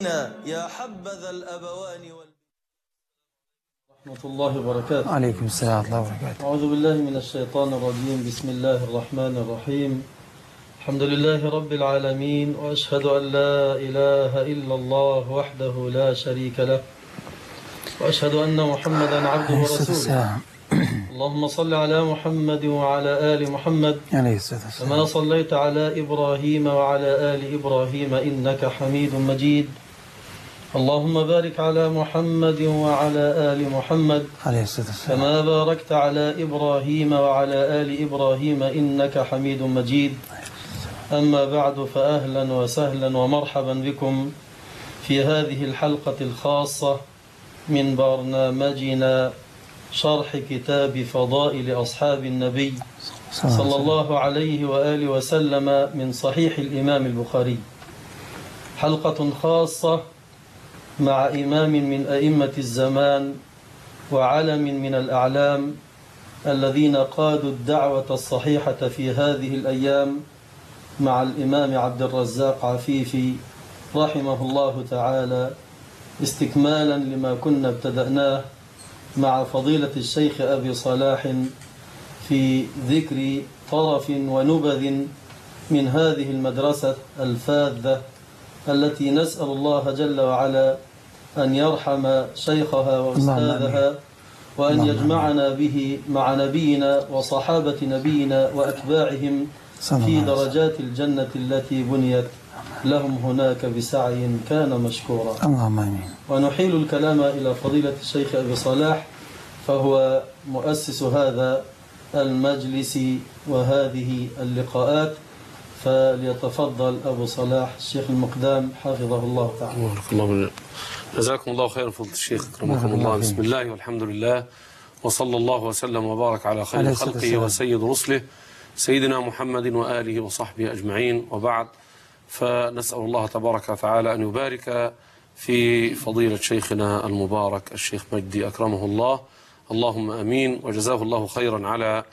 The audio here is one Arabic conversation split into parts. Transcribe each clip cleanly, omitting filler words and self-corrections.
يا حبذا الأبوان ورحمة الله وبركاته. عليكم السلام ورحمة الله وبركاته. أعوذ بالله من الشيطان الرجيم. بسم الله الرحمن الرحيم. الحمد لله رب العالمين، وأشهد أن لا إله إلا الله وحده لا شريك له، وأشهد أن محمدا عبده ورسوله. اللهم صل على محمد وعلى آل محمد كما صليت على إبراهيم وعلى آل إبراهيم إنك حميد مجيد. اللهم بارك على محمد وعلى آل محمد كما باركت على إبراهيم وعلى آل إبراهيم إنك حميد مجيد. أما بعد، فأهلا وسهلا ومرحبا بكم في هذه الحلقة الخاصة من برنامجنا شرح كتاب فضائل أصحاب النبي صلى الله عليه وآله وسلم من صحيح الإمام البخاري. حلقة خاصة مع إمام من أئمة الزمان وعلم من الأعلام الذين قادوا الدعوة الصحيحة في هذه الأيام، مع الإمام عبد الرزاق عفيفي رحمه الله تعالى، استكمالا لما كنا ابتدأناه مع فضيلة الشيخ أبي صلاح في ذكر طرف ونبذ من هذه المدرسة الفاذة التي نسأل الله جل وعلا أن يرحم شيخها وأستاذها، وأن يجمعنا به مع نبينا وصحابة نبينا وأتباعهم في درجات الجنة التي بنيت لهم هناك بسعي كان مشكورا. اللهم آمين. ونحيل الكلام إلى فضيلة الشيخ أبي صلاح، فهو مؤسس هذا المجلس وهذه اللقاءات، فليتفضل أبو صلاح الشيخ المقدام حفظه الله تعالى. بارك الله. جزاكم الله خيرا فضيلة الشيخ، أكرمكم الله. بسم الله والحمد لله، وصلى الله وسلم وبارك على خير خلقه وسيد رسله سيدنا محمد وآله وصحبه أجمعين، وبعد. فنسأل الله تبارك وتعالى أن يبارك في فضيلة شيخنا المبارك الشيخ مجدي أكرمه الله، اللهم أمين. وجزاه الله خيرا على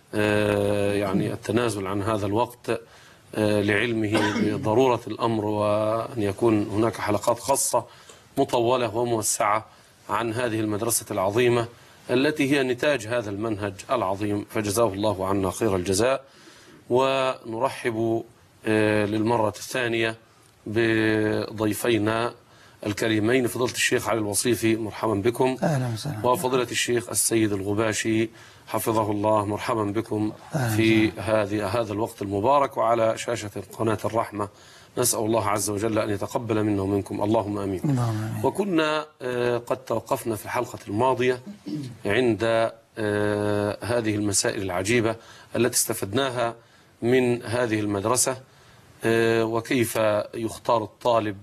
يعني التنازل عن هذا الوقت لعلمه بضرورة الأمر، وأن يكون هناك حلقات خاصة مطولة وموسعة عن هذه المدرسة العظيمة التي هي نتاج هذا المنهج العظيم، فجزاه الله عنا خير الجزاء. ونرحب للمرة الثانية بضيفينا الكريمين، فضيلة الشيخ علي الوصيفي، مرحبا بكم. أهلا وسهلا. وفضيلة الشيخ السيد الغباشي حفظه الله، مرحبا بكم في هذا الوقت المبارك وعلى شاشة قناة الرحمة. نسأل الله عز وجل أن يتقبل منا ومنكم، اللهم أمين. وكنا قد توقفنا في الحلقة الماضية عند هذه المسائل العجيبة التي استفدناها من هذه المدرسة، وكيف يختار الطالب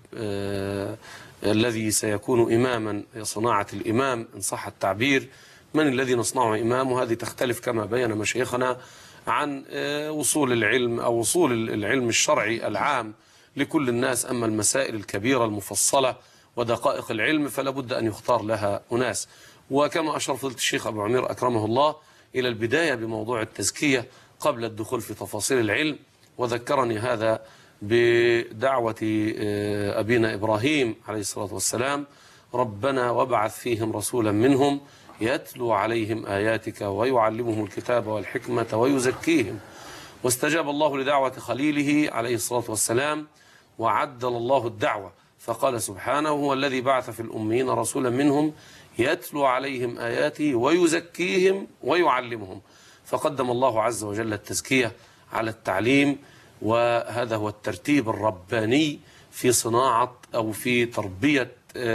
الذي سيكون إماما، صناعة الإمام إن صح التعبير. من الذي نصنعه إمام؟ وهذه تختلف كما بين مشايخنا عن وصول العلم أو وصول العلم الشرعي العام لكل الناس. أما المسائل الكبيرة المفصلة ودقائق العلم فلا بد أن يختار لها أناس. وكما أشار فضيلة الشيخ أبو عمير أكرمه الله إلى البداية بموضوع التزكية قبل الدخول في تفاصيل العلم، وذكرني هذا بدعوة أبينا إبراهيم عليه الصلاة والسلام: ربنا وابعث فيهم رسولا منهم يتلو عليهم آياتك ويعلمهم الكتاب والحكمة ويزكيهم. واستجاب الله لدعوة خليله عليه الصلاة والسلام وعدل الله الدعوة، فقال سبحانه: هو الذي بعث في الأميين رسولا منهم يتلو عليهم آياته ويزكيهم ويعلمهم. فقدم الله عز وجل التزكية على التعليم، وهذا هو الترتيب الرباني في صناعة أو في تربية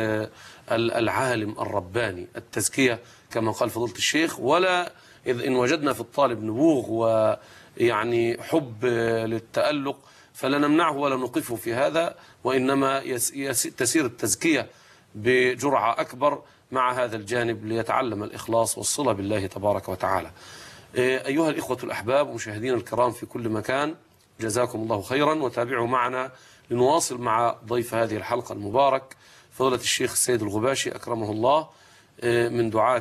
العالم الرباني. التزكية كما قال فضيلة الشيخ، ولا إن وجدنا في الطالب نبوغ ويعني حب للتألق فلا نمنعه ولا نوقفه في هذا، وإنما تسير التزكية بجرعة أكبر مع هذا الجانب ليتعلم الإخلاص والصلة بالله تبارك وتعالى. أيها الإخوة الأحباب مشاهدين الكرام في كل مكان، جزاكم الله خيرا، وتابعوا معنا لنواصل مع ضيف هذه الحلقة المبارك فضيلة الشيخ السيد الغباشي أكرمه الله، من دعاة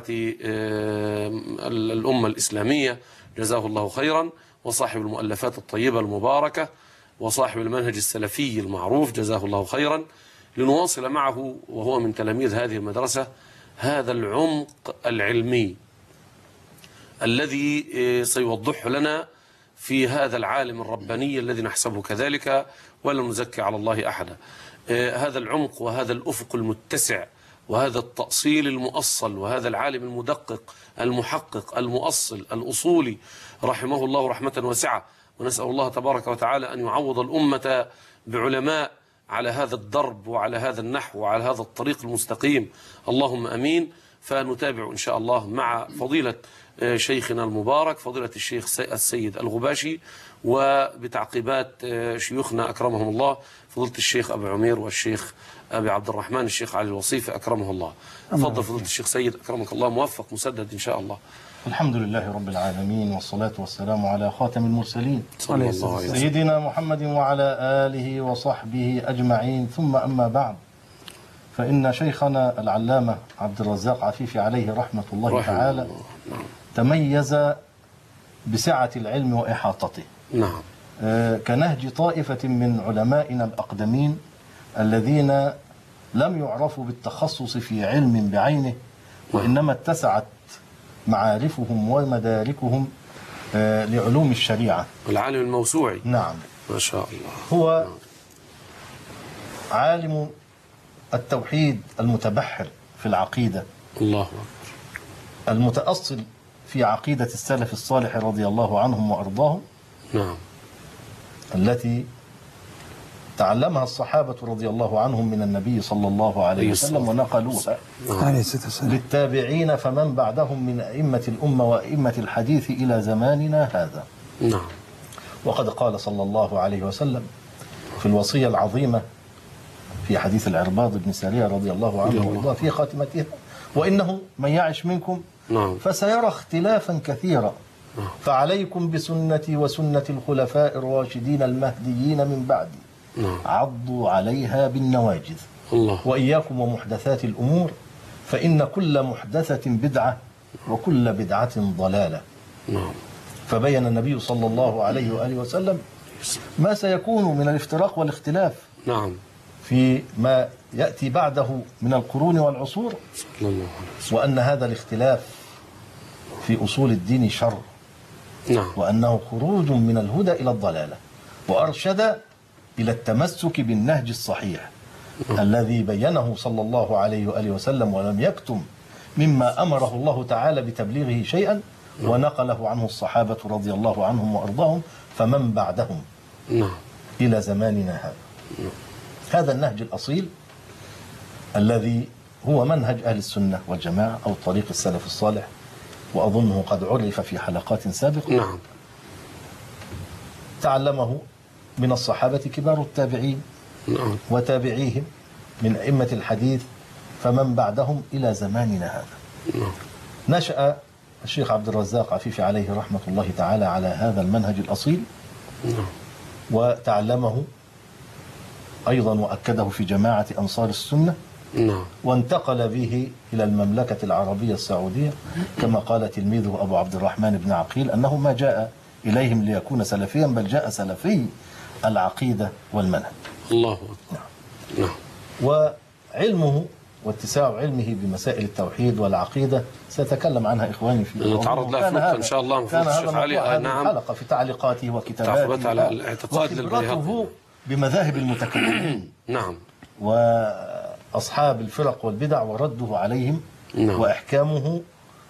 الأمة الإسلامية، جزاه الله خيرا، وصاحب المؤلفات الطيبة المباركة، وصاحب المنهج السلفي المعروف، جزاه الله خيرا، لنواصل معه وهو من تلاميذ هذه المدرسة هذا العمق العلمي الذي سيوضحه لنا في هذا العالم الرباني الذي نحسبه كذلك ولا نزكي على الله أحدا. هذا العمق وهذا الأفق المتسع وهذا التأصيل المؤصل وهذا العالم المدقق المحقق المؤصل الأصولي رحمه الله رحمة واسعة. ونسأل الله تبارك وتعالى أن يعوض الأمة بعلماء على هذا الدرب وعلى هذا النحو وعلى هذا الطريق المستقيم، اللهم أمين. فنتابع إن شاء الله مع فضيلة شيخنا المبارك فضيلة الشيخ السيد الغباشي، وبتعقيبات شيوخنا أكرمهم الله فضيلة الشيخ أبو عمير والشيخ أبي عبد الرحمن الشيخ علي الوصيفي أكرمه الله. تفضل فضيلة الشيخ سيد أكرمك الله، موفق مسدد إن شاء الله. الحمد لله رب العالمين، والصلاة والسلام على خاتم المرسلين صلى الله عليه وسلم سيدنا محمد وعلى آله وصحبه أجمعين. ثم أما بعد، فإن شيخنا العلامة عبد الرزاق عفيفي عليه رحمة الله تعالى تميز بسعة العلم وإحاطته. نعم. كنهج طائفة من علمائنا الأقدمين الذين لم يعرفوا بالتخصص في علم بعينه، وإنما اتسعت معارفهم ومداركهم لعلوم الشريعة. العالم الموسوعي. نعم ما شاء الله. هو عالم التوحيد المتبحر في العقيدة، الله أكبر، المتأصل في عقيدة السلف الصالح رضي الله عنهم وأرضاهم. نعم. التي تعلمها الصحابة رضي الله عنهم من النبي صلى الله عليه وسلم ونقلوها للتابعين فمن بعدهم من أئمة الأمة وأئمة الحديث إلى زماننا هذا. نعم. وقد قال صلى الله عليه وسلم في الوصية العظيمة في حديث العرباض بن سارية رضي الله عنه وارضاه في خاتمتها: وإنه من يعش منكم فسيرى اختلافا كثيرا فعليكم بسنتي وسنة الخلفاء الراشدين المهديين من بعدي عضوا عليها بالنواجذ وإياكم ومحدثات الأمور فإن كل محدثة بدعة وكل بدعة ضلالة. فبين النبي صلى الله عليه وآله وسلم ما سيكون من الافتراق والاختلاف في ما يأتي بعده من القرون والعصور، وأن هذا الاختلاف في أصول الدين شر، وأنه خروج من الهدى إلى الضلالة، وأرشد إلى التمسك بالنهج الصحيح الذي بينه صلى الله عليه وآله وسلم ولم يكتم مما أمره الله تعالى بتبليغه شيئا، ونقله عنه الصحابة رضي الله عنهم وأرضاهم فمن بعدهم إلى زماننا هذا. هذا النهج الأصيل الذي هو منهج أهل السنة والجماعة أو طريق السلف الصالح، وأظنه قد عرف في حلقات سابقة. تعلمه من الصحابة كبار التابعين وتابعيهم من أئمة الحديث فمن بعدهم إلى زماننا هذا. نشأ الشيخ عبد الرزاق عفيفي عليه رحمة الله تعالى على هذا المنهج الأصيل، وتعلمه أيضا وأكده في جماعة أنصار السنة، وانتقل به إلى المملكة العربية السعودية، كما قال تلميذه أبو عبد الرحمن بن عقيل أنه ما جاء إليهم ليكون سلفيا بل جاء سلفي العقيدة والمنهج. الله أكبر. وعلمه واتساع علمه بمسائل التوحيد والعقيدة سيتكلم عنها إخواني في نتعرض لها إن شاء الله. كان هذا موضوع حلقة في تعليقاته وكتاباته على الاعتقاد وخبرته بمذاهب المتكلمين وأصحاب الفرق والبدع ورده عليهم وإحكامه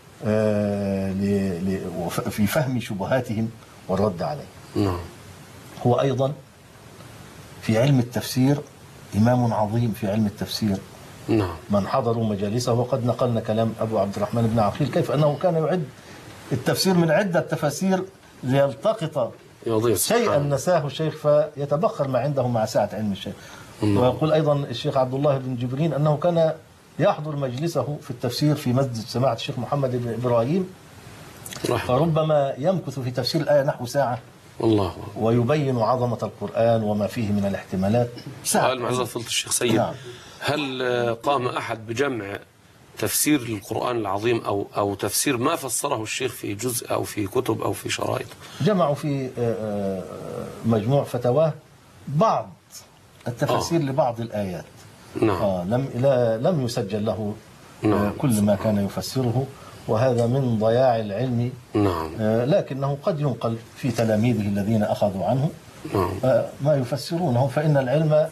في فهم شبهاتهم والرد عليه. هو أيضا في علم التفسير إمام عظيم في علم التفسير. من حضروا مجالسه، وقد نقلنا كلام أبو عبد الرحمن بن عقيل كيف أنه كان يعد التفسير من عدة تفاسير ليلتقط شيئا نساه الشيخ فيتبخر ما عنده مع سعة علم الشيخ. ويقول أيضا الشيخ عبد الله بن جبرين أنه كان يحضر مجلسه في التفسير في مسجد سماحة الشيخ محمد بن إبراهيم، فربما يمكث في تفسير الآية نحو ساعة ويبين عظمة القرآن وما فيه من الاحتمالات. سؤال معزز فضيلة الشيخ سيد، هل قام أحد بجمع تفسير القرآن العظيم أو تفسير ما فسره الشيخ في جزء أو في كتب أو في شرائط؟ جمعوا في مجموع فتواه بعض التفاسير لبعض الآيات، نعم. لم يسجل له كل ما كان يفسره، وهذا من ضياع العلم. نعم. لكنه قد ينقل في تلاميذه الذين أخذوا عنه نعم. ما يفسرونه، فإن العلم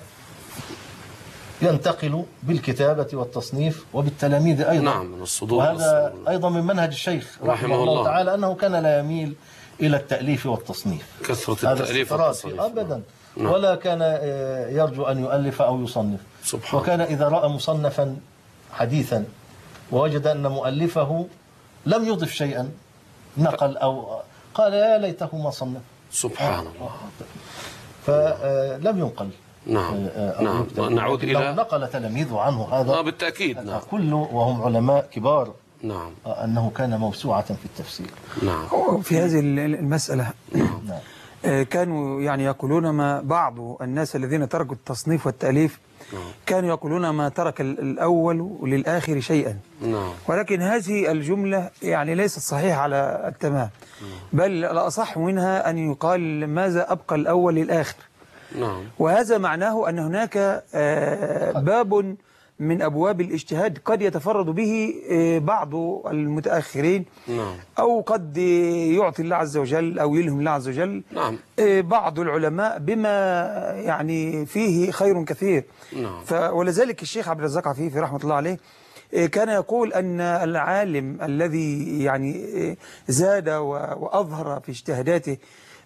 ينتقل بالكتابة والتصنيف وبالتلاميذ أيضا. نعم، من الصدور. وهذا أيضا من منهج الشيخ رحمه الله تعالى، أنه كان لا يميل إلى التأليف والتصنيف، كثرة التأليف والتصنيف أبدا. نعم. ولا كان يرجو أن يؤلف أو يصنف. سبحان. وكان إذا رأى مصنفا حديثا ووجد أن مؤلفه لم يضف شيئا نقل أو قال يا ليته ما صنف. سبحان الله. فلم ينقل. نعم. نعم. نعود إلى لو نقل تلاميذه عنه هذا بالتأكيد. نعم. كله وهم علماء كبار. نعم. أنه كان موسوعة في التفسير. نعم. في هذه المسألة نعم. كانوا يعني يقولون ما بعض الناس الذين تركوا التصنيف والتأليف كانوا يقولون ما ترك الأول للآخر شيئا. نعم. ولكن هذه الجملة يعني ليست صحيحة على التمام، بل الأصح منها أن يقال ماذا أبقى الأول للآخر. نعم. وهذا معناه أن هناك باب من أبواب الاجتهاد قد يتفرد به بعض المتأخرين. نعم. أو قد يعطي الله عز وجل أو يلهم الله عز وجل. نعم. بعض العلماء بما يعني فيه خير كثير. نعم. ولذلك الشيخ عبد الرزاق عفيفي رحمة الله عليه كان يقول أن العالم الذي يعني زاد وأظهر في اجتهاداته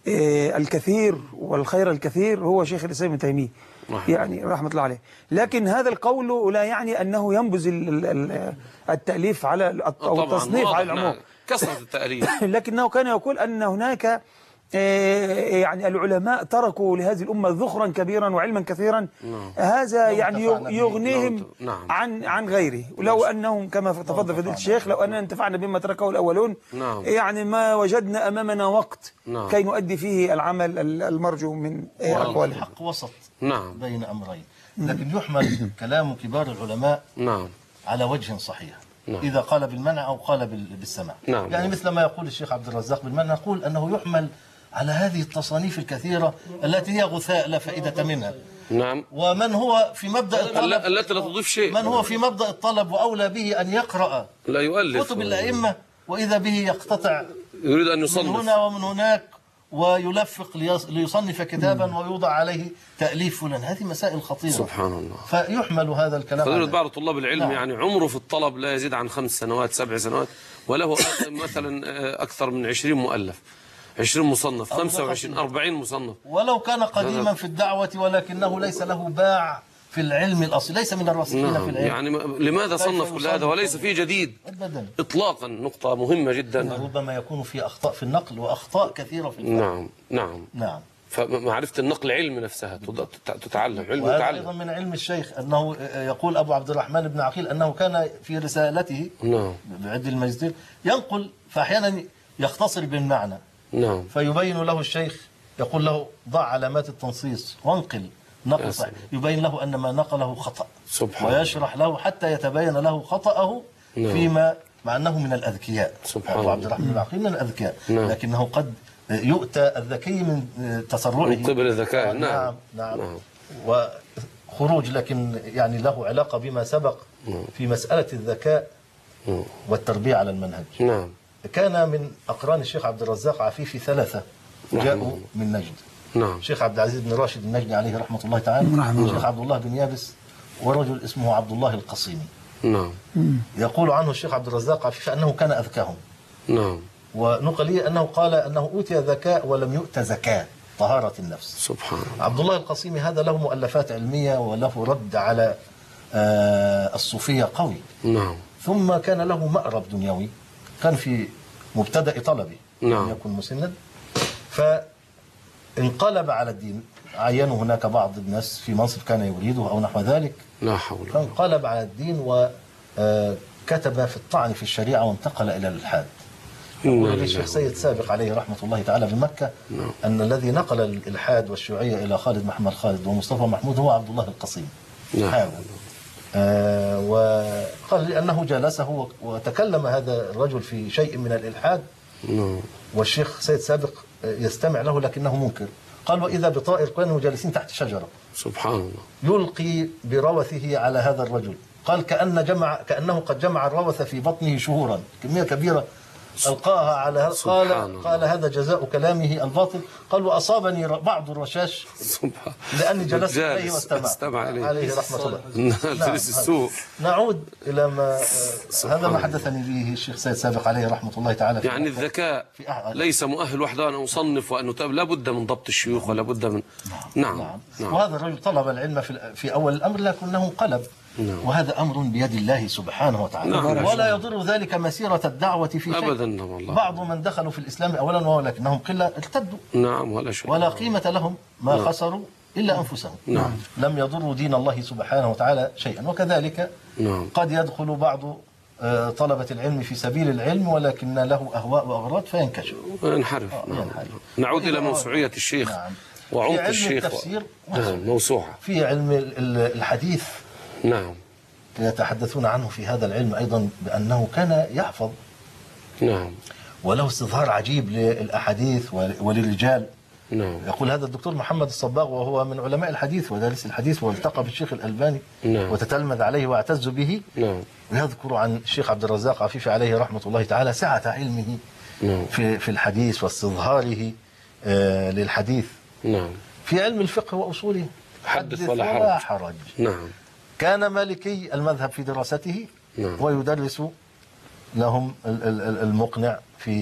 الكثير والخير الكثير هو شيخ الإسلام ابن تيمية يعني رحمة الله عليه. لكن هذا القول لا يعني أنه ينبذ التأليف على أو التصنيف على العموم، كثرة التأليف. لكنه كان يقول أن هناك يعني العلماء تركوا لهذه الأمة ذخرا كبيرا وعلما كثيرا. هذا يعني يغنيهم عن غيره. ولو أنهم كما تفضل فضيلة الشيخ لو أننا انتفعنا بما تركه الأولون يعني ما وجدنا أمامنا وقت كي نؤدي فيه العمل المرجو من أقوالهم. الحق وسط بين أمرين، لكن يحمل كلام كبار العلماء على وجه صحيح. إذا قال بالمنع أو قال بالسماع. يعني مثل ما يقول الشيخ عبد الرزاق بالمنع، نقول أنه يحمل على هذه التصانيف الكثيرة التي هي غثاء لا فائدة منها. نعم. ومن هو في مبدأ الطلب التي لا تضيف شيء، من هو في مبدأ الطلب وأولى به أن يقرأ لا يؤلف كتب الأئمة، وإذا به يقتطع يريد أن يصنف من هنا ومن هناك ويلفق ليصنف كتابا ويوضع عليه تأليف فلان. هذه مسائل خطيرة. سبحان الله. فيحمل هذا الكلام فضيلة بعض طلاب العلم يعني عمره في الطلب لا يزيد عن 5 سنوات 7 سنوات، وله مثلا أكثر من 20 مؤلف، 20 مصنف، 25 40 مصنف، ولو كان قديما في الدعوة ولكنه ليس له باع في العلم الأصلي، ليس من الراسخين في العلم. يعني لماذا صنف كل هذا وليس فيه جديد أبدا إطلاقا؟ نقطة مهمة جدا. ربما يكون في أخطاء في النقل وأخطاء كثيرة في الفهم. نعم. فمعرفة النقل علم نفسها تتعلم، علم وهذا يتعلم. أيضا من علم الشيخ أنه يقول أبو عبد الرحمن بن عقيل أنه كان في رسالته بعد الماجستير ينقل، فأحيانا يختصر بالمعنى. فيبين له الشيخ، يقول له ضع علامات التنصيص وانقل نقل صحيح، يبين له أن ما نقله خطأ، ويشرح له حتى يتبين له خطأه فيما مع أنه من الأذكياء. أبو عبد الرحمن بن عقيل من الأذكياء، لكنه قد يؤتى الذكي من تسرعه من قبل الذكاء. نعم. وخروج، لكن يعني له علاقة بما سبق في مسألة الذكاء والتربية على المنهج. كان من أقران الشيخ عبد الرزاق عفيفي 3 جاءوا من نجد. الشيخ عبد العزيز بن راشد النجدي عليه رحمة الله تعالى، الشيخ عبد الله بن يابس، ورجل اسمه عبد الله القصيمي. يقول عنه الشيخ عبد الرزاق عفيفي أنه كان أذكاهم. ونقل لي أنه قال أنه أوتي ذكاء ولم يؤت زكاة، طهارة النفس. سبحان الله. عبد الله القصيمي هذا له مؤلفات علمية وله رد على الصوفية قوي. ثم كان له مأرب دنيوي، كان في مبتدأ طلبه، لم يكن مسنا، فانقلب على الدين. عينوا هناك بعض الناس في منصب كان يريده أو نحو ذلك، لا حول. فانقلب على الدين وكتب في الطعن في الشريعة وانتقل إلى الإلحاد. يقول الشيخ سيد سابق عليه رحمة الله تعالى بمكة أن الذي نقل الإلحاد والشيوعية إلى خالد محمد خالد ومصطفى محمود هو عبد الله القصيم. وقال لأنه جالسه وتكلم هذا الرجل في شيء من الإلحاد، والشيخ سيد سابق يستمع له لكنه منكر، قال وإذا بطائر كانوا جالسين تحت شجرة سبحان الله. يلقي بروثه على هذا الرجل. قال كأنه قد جمع الروث في بطنه شهورا، كمية كبيرة ألقاها على هذا. قال هذا جزاء كلامه الباطل. قال وأصابني بعض الرشاش لأني جلست إليه واستمع عليه رحمة الله. السوء. نعود إلى هذا ما حدثني به الشيخ سيد سابق عليه رحمة الله تعالى. يعني الذكاء ليس مؤهل وحده أن أصنف وأن لا بد من ضبط الشيوخ ولا بد من نعم. وهذا الرجل طلب العلم في أول الأمر لكنه انقلب. وهذا أمر بيد الله سبحانه وتعالى. ولا يضر ذلك مسيرة الدعوة في شيء. أبدا والله. بعض من دخلوا في الإسلام أولا ولكنهم قلة ارتدوا. نعم ولا شيء. ولا قيمة لهم ما خسروا إلا أنفسهم. لم يضروا دين الله سبحانه وتعالى شيئا. وكذلك قد يدخل بعض طلبة العلم في سبيل العلم ولكن له أهواء وأغراض فينكشف وينحرف. نعود إلى موسوعية الشيخ وعمق الشيخ. التفسير موسوعة. في علم الحديث نعم يتحدثون عنه في هذا العلم أيضا بأنه كان يحفظ. نعم. وله استظهار عجيب للأحاديث وللرجال. نعم. يقول هذا الدكتور محمد الصباغ وهو من علماء الحديث ودارس الحديث والتقى بالشيخ الألباني. نعم. وتتلمذ عليه واعتز به. نعم. ويذكر عن الشيخ عبد الرزاق عفيفي عليه رحمة الله تعالى سعة علمه نعم. في الحديث واستظهاره للحديث. نعم. في علم الفقه وأصوله حدث ولا حرج. نعم. كان مالكي المذهب في دراسته. نعم. ويدرس لهم المقنع في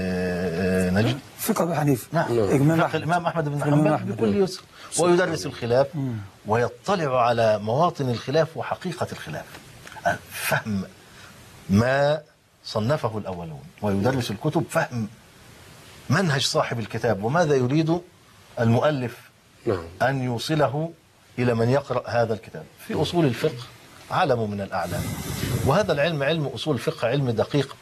نجد فقه أبي حنيفة. نعم. الإمام أحمد بن حنبل بكل يسر. ويدرس الخلاف ويطلع على مواطن الخلاف وحقيقة الخلاف، فهم ما صنفه الأولون، ويدرس الكتب فهم منهج صاحب الكتاب وماذا يريد المؤلف أن يوصله إلى من يقرأ هذا الكتاب. في أصول الفقه علم من الأعلام. وهذا العلم علم أصول الفقه علم دقيق.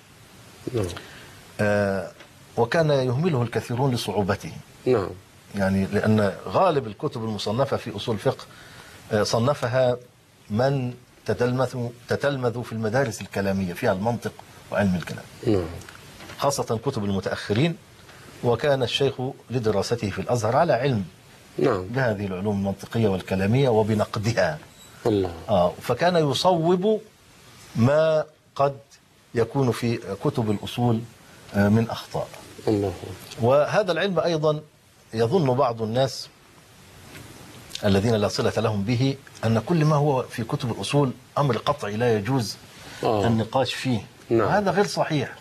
وكان يهمله الكثيرون لصعوبته. نعم. يعني لأن غالب الكتب المصنفة في أصول الفقه صنفها من تتلمذ في المدارس الكلامية فيها المنطق وعلم الكلام. نعم. خاصة كتب المتأخرين. وكان الشيخ لدراسته في الأزهر على علم بهذه العلوم المنطقية والكلامية وبنقدها. الله. فكان يصوب ما قد يكون في كتب الأصول من أخطاء. الله. وهذا العلم أيضا يظن بعض الناس الذين لا صلة لهم به أن كل ما هو في كتب الأصول أمر قطعي لا يجوز النقاش فيه. وهذا غير صحيح.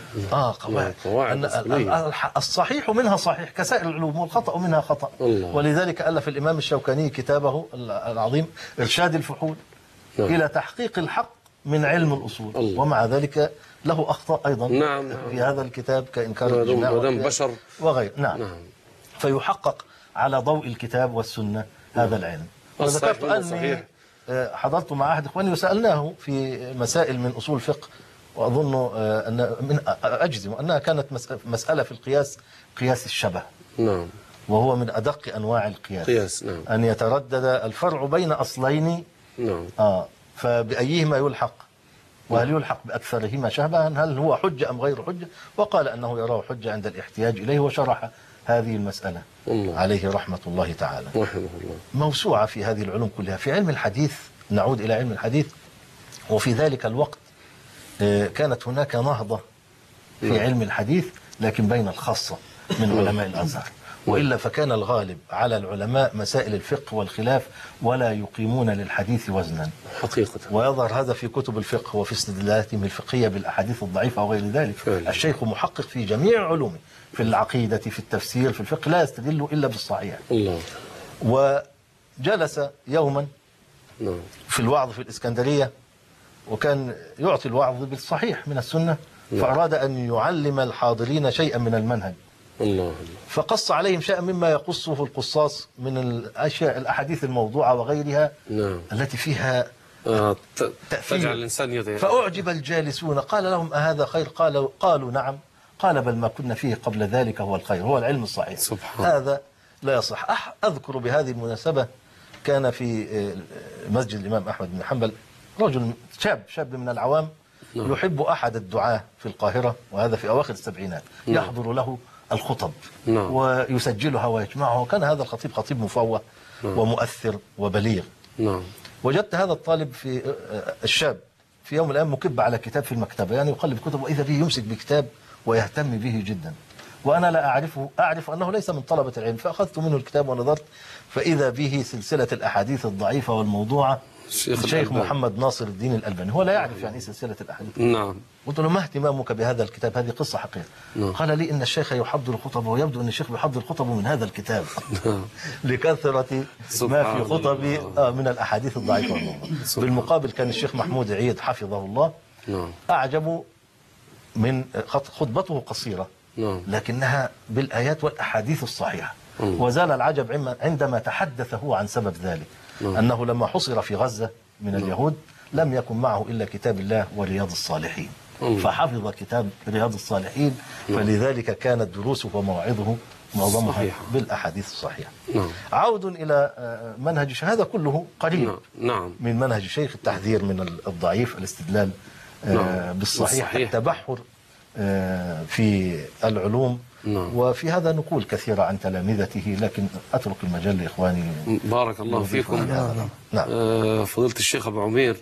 قواعد. الصحيح منها صحيح كسائر العلوم والخطأ منها خطأ. ولذلك ألف الإمام الشوكاني كتابه العظيم إرشاد الفحول إلى تحقيق الحق من علم الأصول. ومع ذلك له أخطاء أيضا في هذا الكتاب كإنكار الإجماع وغير. نعم. فيحقق على ضوء الكتاب والسنة هذا العلم. وذكرت أني حضرت مع أحد إخواني وسألناه في مسائل من أصول الفقه، وأظن أن أجزم أنها كانت مسألة في القياس، قياس الشبه. نعم. وهو من أدق أنواع القياس. نعم. أن يتردد الفرع بين أصلين. نعم. فبأيهما يلحق، وهل يلحق بأكثرهما شبها، هل هو حجة أم غير حجة. وقال أنه يراه حجة عند الاحتياج إليه، وشرح هذه المسألة عليه رحمة الله تعالى. موسوعة في هذه العلوم كلها. في علم الحديث، نعود إلى علم الحديث، وفي ذلك الوقت كانت هناك نهضة في علم الحديث لكن بين الخاصة من علماء الأزهر. وإلا فكان الغالب على العلماء مسائل الفقه والخلاف ولا يقيمون للحديث وزنا حقيقة. ويظهر هذا في كتب الفقه وفي استدلالاتهم الفقهية بالأحاديث الضعيفة وغير ذلك. الشيخ محقق في جميع علومه، في العقيدة، في التفسير، في الفقه، لا يستدل إلا بالصحيح. الله. وجلس يوما في الوعظ في الإسكندرية، وكان يعطي الوعظ بالصحيح من السنة، فأراد أن يعلم الحاضرين شيئا من المنهج. الله. فقص عليهم شيئا مما يقصه القصاص من الأشياء، الأحاديث الموضوعة وغيرها التي فيها تجعل الإنسان يضيع. فأعجب الجالسون. قال لهم أهذا خير؟ قالوا نعم. قال بل ما كنا فيه قبل ذلك هو الخير، هو العلم الصحيح. هذا لا يصح. أذكر بهذه المناسبة كان في مسجد الإمام أحمد بن حنبل رجل شاب من العوام يحب أحد الدعاة في القاهرة، وهذا في أواخر السبعينات. يحضر له الخطب نعم. ويسجلها ويجمعها، وكان هذا الخطيب خطيب مفوه ومؤثر وبليغ. نعم. وجدت هذا الطالب في الشاب في يوم من الأيام مكب على كتاب في المكتبة، يعني يقلب كتب، وإذا به يمسك بكتاب ويهتم به جدا، وأنا لا أعرفه، أعرف أنه ليس من طلبة العلم، فأخذت منه الكتاب ونظرت فإذا به سلسلة الأحاديث الضعيفة والموضوعة الشيخ محمد ناصر الدين الألباني. هو لا يعرف يعني إيه سلسلة الأحاديث. نعم. قلت له: ما اهتمامك بهذا الكتاب؟ هذه قصة حقيقة. قال لي: إن الشيخ يحضر خطبه، ويبدو أن الشيخ يحضر خطبه من هذا الكتاب لكثرة ما في خطبي من الأحاديث الضعيفة والموضوعة. بالمقابل كان الشيخ محمود عيد حفظه الله أعجب من خطبته قصيرة لكنها بالآيات والأحاديث الصحيحة. وزال العجب عندما تحدث هو عن سبب ذلك، أنه لما حصر في غزة من اليهود لم يكن معه إلا كتاب الله ورياض الصالحين، فحفظ كتاب رياض الصالحين، فلذلك كانت دروسه ومواعظه معظمها بالأحاديث الصحيحة. عود إلى منهج الشيخ، هذا كله قريب من منهج الشيخ، التحذير من الضعيف، الاستدلال بالصحيح، التبحر في العلوم. وفي هذا نقول كثيرا عن تلامذته، لكن أترك المجال لإخواني. بارك الله فيكم. نعم. فضيلة الشيخ أبو عمير،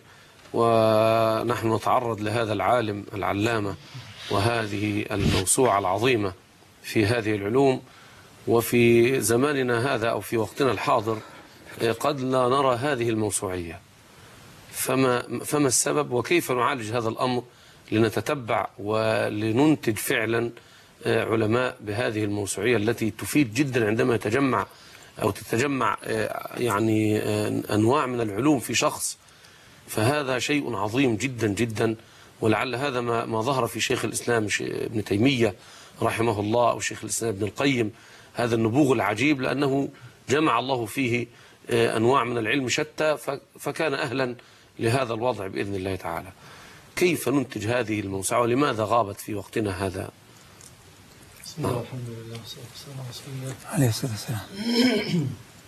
ونحن نتعرض لهذا العالم العلامة وهذه الموسوعة العظيمة في هذه العلوم، وفي زماننا هذا أو في وقتنا الحاضر قد لا نرى هذه الموسوعية، فما السبب وكيف نعالج هذا الأمر لنتتبع ولننتج فعلا علماء بهذه الموسوعية التي تفيد جدا عندما يتجمع أو تتجمع يعني أنواع من العلوم في شخص، فهذا شيء عظيم جدا جدا. ولعل هذا ما ظهر في شيخ الإسلام ابن تيمية رحمه الله أو شيخ الإسلام ابن القيم، هذا النبوغ العجيب، لأنه جمع الله فيه أنواع من العلم شتى، فكان أهلا لهذا الوضع بإذن الله تعالى. كيف ننتج هذه الموسوعة ولماذا غابت في وقتنا هذا؟ بسم الله والحمد لله والصلاة والسلام على رسول الله عليه الصلاة والسلام.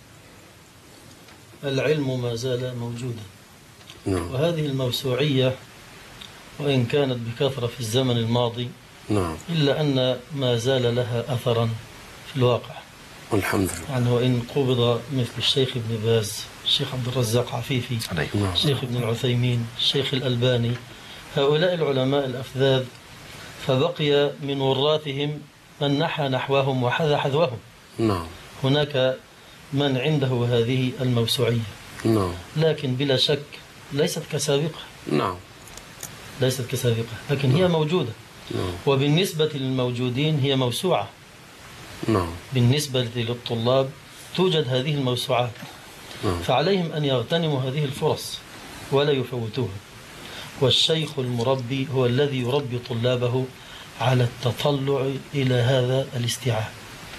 العلم ما زال موجودا، وهذه الموسوعية وإن كانت بكثرة في الزمن الماضي إلا أن ما زال لها أثرا في الواقع الحمد لله. يعني وإن قبض مثل الشيخ ابن باز، الشيخ عبد الرزاق عفيفي، الشيخ ابن العثيمين، الشيخ الألباني، هؤلاء العلماء الأفذاذ، فبقي من وراثهم من نحى نحوهم وحذا حذوهم. هناك من عنده هذه الموسوعية، لكن بلا شك ليست كسابقة. ليست كسابقة، لكن هي موجودة. وبالنسبة للموجودين هي موسوعة. بالنسبة للطلاب توجد هذه الموسوعات، فعليهم أن يغتنموا هذه الفرص ولا يفوتوها. والشيخ المربي هو الذي يربي طلابه على التطلع إلى هذا الاستيعاب،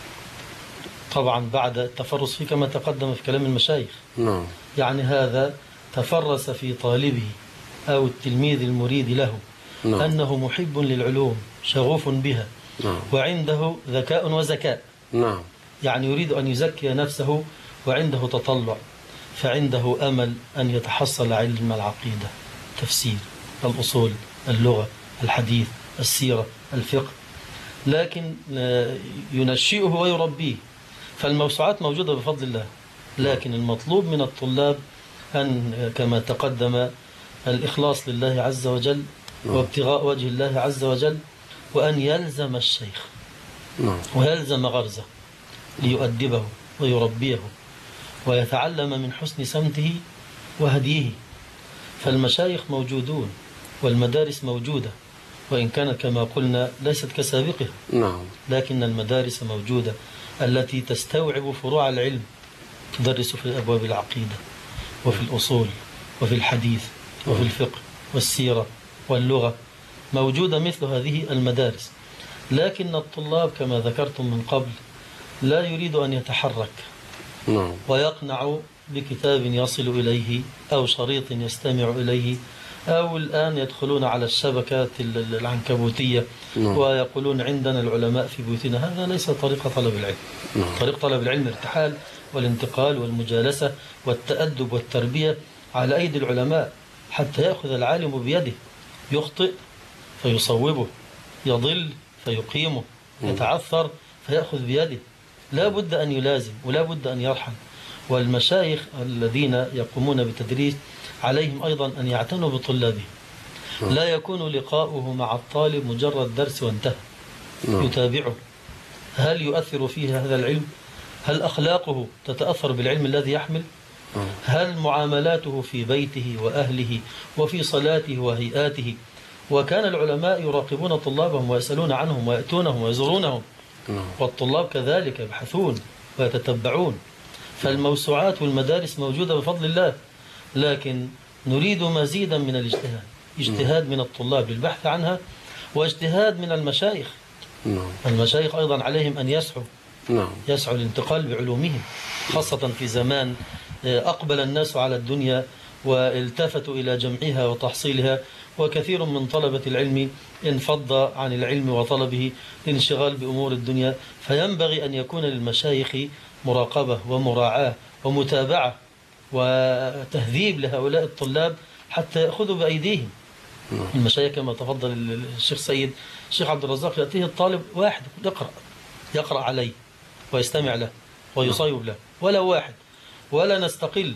طبعا بعد التفرس فيه كما تقدم في كلام المشايخ. يعني هذا تفرس في طالبه أو التلميذ المريد له أنه محب للعلوم شغوف بها وعنده ذكاء وزكاء، يعني يريد أن يزكي نفسه وعنده تطلع، فعنده أمل أن يتحصل علم العقيدة، تفسير، الأصول، اللغة، الحديث، السيرة، الفقه، لكن ينشئه ويربيه. فالموسوعات موجودة بفضل الله، لكن المطلوب من الطلاب أن كما تقدم الإخلاص لله عز وجل وابتغاء وجه الله عز وجل، وأن يلزم الشيخ ويلزم غرزه ليؤدبه ويربيه ويتعلم من حسن سمته وهديه. فالمشايخ موجودون والمدارس موجودة، وإن كانت كما قلنا ليست كسابقها، لكن المدارس موجودة التي تستوعب فروع العلم، تدرس في أبواب العقيدة وفي الأصول وفي الحديث وفي الفقه والسيرة واللغة، موجودة مثل هذه المدارس. لكن الطلاب كما ذكرتم من قبل لا يريد أن يتحرك ويقنع بكتاب يصل إليه أو شريط يستمع إليه، أو الآن يدخلون على الشبكات العنكبوتية ويقولون عندنا العلماء في بيوتنا. هذا ليس طريقة طلب العلم. طريق طلب العلم الارتحال والانتقال والمجالسة والتأدب والتربية على أيدي العلماء، حتى يأخذ العالم بيده، يخطئ فيصوبه، يضل فيقيمه، يتعثر فيأخذ بيده، لا بد أن يلازم ولا بد أن يرحل. والمشايخ الذين يقومون بالتدريس عليهم أيضا أن يعتنوا بطلابهم، لا يكون لقاؤه مع الطالب مجرد درس وانتهى، يتابعه، هل يؤثر فيه هذا العلم؟ هل أخلاقه تتأثر بالعلم الذي يحمل؟ هل معاملاته في بيته وأهله وفي صلاته وهيئاته؟ وكان العلماء يراقبون طلابهم ويسألون عنهم ويأتونهم ويزورونهم، والطلاب كذلك يبحثون ويتتبعون. فالموسوعات والمدارس موجودة بفضل الله، لكن نريد مزيدا من الاجتهاد، اجتهاد من الطلاب للبحث عنها، واجتهاد من المشايخ. المشايخ أيضا عليهم أن يسعوا الانتقال بعلومهم، خاصة في زمان أقبل الناس على الدنيا والتفتوا إلى جمعها وتحصيلها، وكثير من طلبة العلم انفض عن العلم وطلبه للانشغال بأمور الدنيا. فينبغي أن يكون للمشايخ مراقبة ومراعاة ومتابعة وتهذيب لهؤلاء الطلاب حتى يأخذوا بأيديهم. المشايخ كما تفضل الشيخ سيد، الشيخ عبد الرزاق، يأتيه الطالب واحد يقرأ عليه ويستمع له ويصيب له، ولا واحد، ولا نستقل.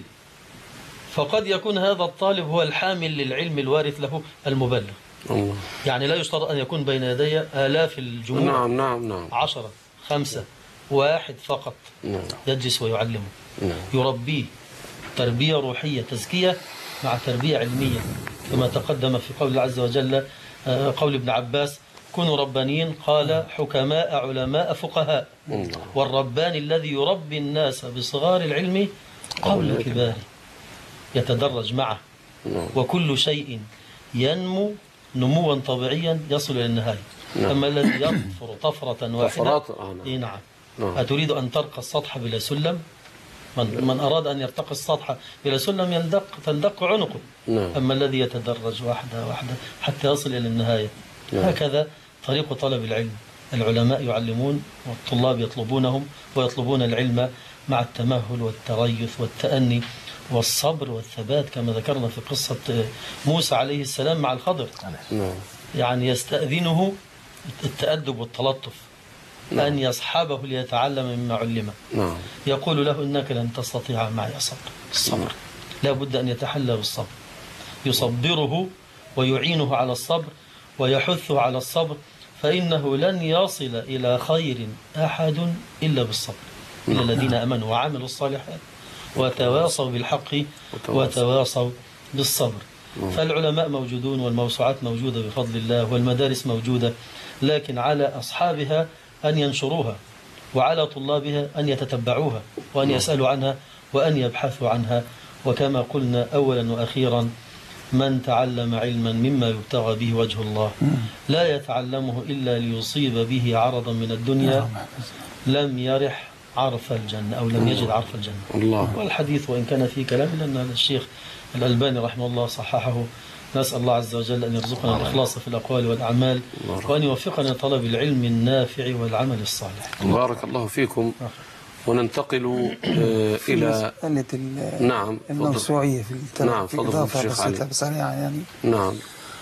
فقد يكون هذا الطالب هو الحامل للعلم الوارث له المبلغ. يعني لا يشترط أن يكون بين يدي آلاف الجموع. نعم 10 5 واحد فقط يجلس ويعلمه، يربيه تربية روحية تزكية مع تربية علمية، كما تقدم في قول الله عز وجل، قول ابن عباس: كونوا ربانيين، قال حكماء علماء فقهاء. والرباني الذي يربي الناس بصغار العلم قبل الكبار، يتدرج معه، وكل شيء ينمو نموا طبيعيا يصل إلى النهاية. أما الذي يطفر طفرة واحدة، نعم، أتريد أن ترقى السطح بلا سلم؟ من أراد أن يرتقي السطح بلا سلم تندق عنقه. أما الذي يتدرج واحدة واحدة حتى يصل إلى النهاية. هكذا طريق طلب العلم، العلماء يعلمون والطلاب يطلبونهم ويطلبون العلم مع التمهل والتريث والتأني والصبر والثبات، كما ذكرنا في قصة موسى عليه السلام مع الخضر. يعني يستأذنه التأدب والتلطف أن يصحبه ليتعلم مما علم. يقول له: إنك لن تستطيع معي الصبر. لا بد أن يتحلى بالصبر، يصبره ويعينه على الصبر ويحثه على الصبر، فإنه لن يصل إلى خير أحد إلا بالصبر، إلا الذين أمنوا وعملوا الصالحات وتواصوا بالحق وتواصوا بالصبر. فالعلماء موجودون والموسوعات موجودة بفضل الله والمدارس موجودة، لكن على أصحابها أن ينشروها، وعلى طلابها أن يتتبعوها وأن يسألوا عنها وأن يبحثوا عنها. وكما قلنا أولا وأخيرا: من تعلم علما مما يبتغى به وجه الله لا يتعلمه إلا ليصيب به عرضا من الدنيا لم يرح عرف الجنة، أو لم يجد عرف الجنة. والحديث وإن كان فيه كلام، لأن الشيخ الألباني رحمه الله صححه. نسأل الله عز وجل أن يرزقنا الإخلاص في الأقوال والأعمال، وأن يوفقنا لطلب العلم النافع والعمل الصالح. بارك الله فيكم. وننتقل إلى نعم الموسوعية في نعم إضافة بسيطة سريعة يعني. نعم.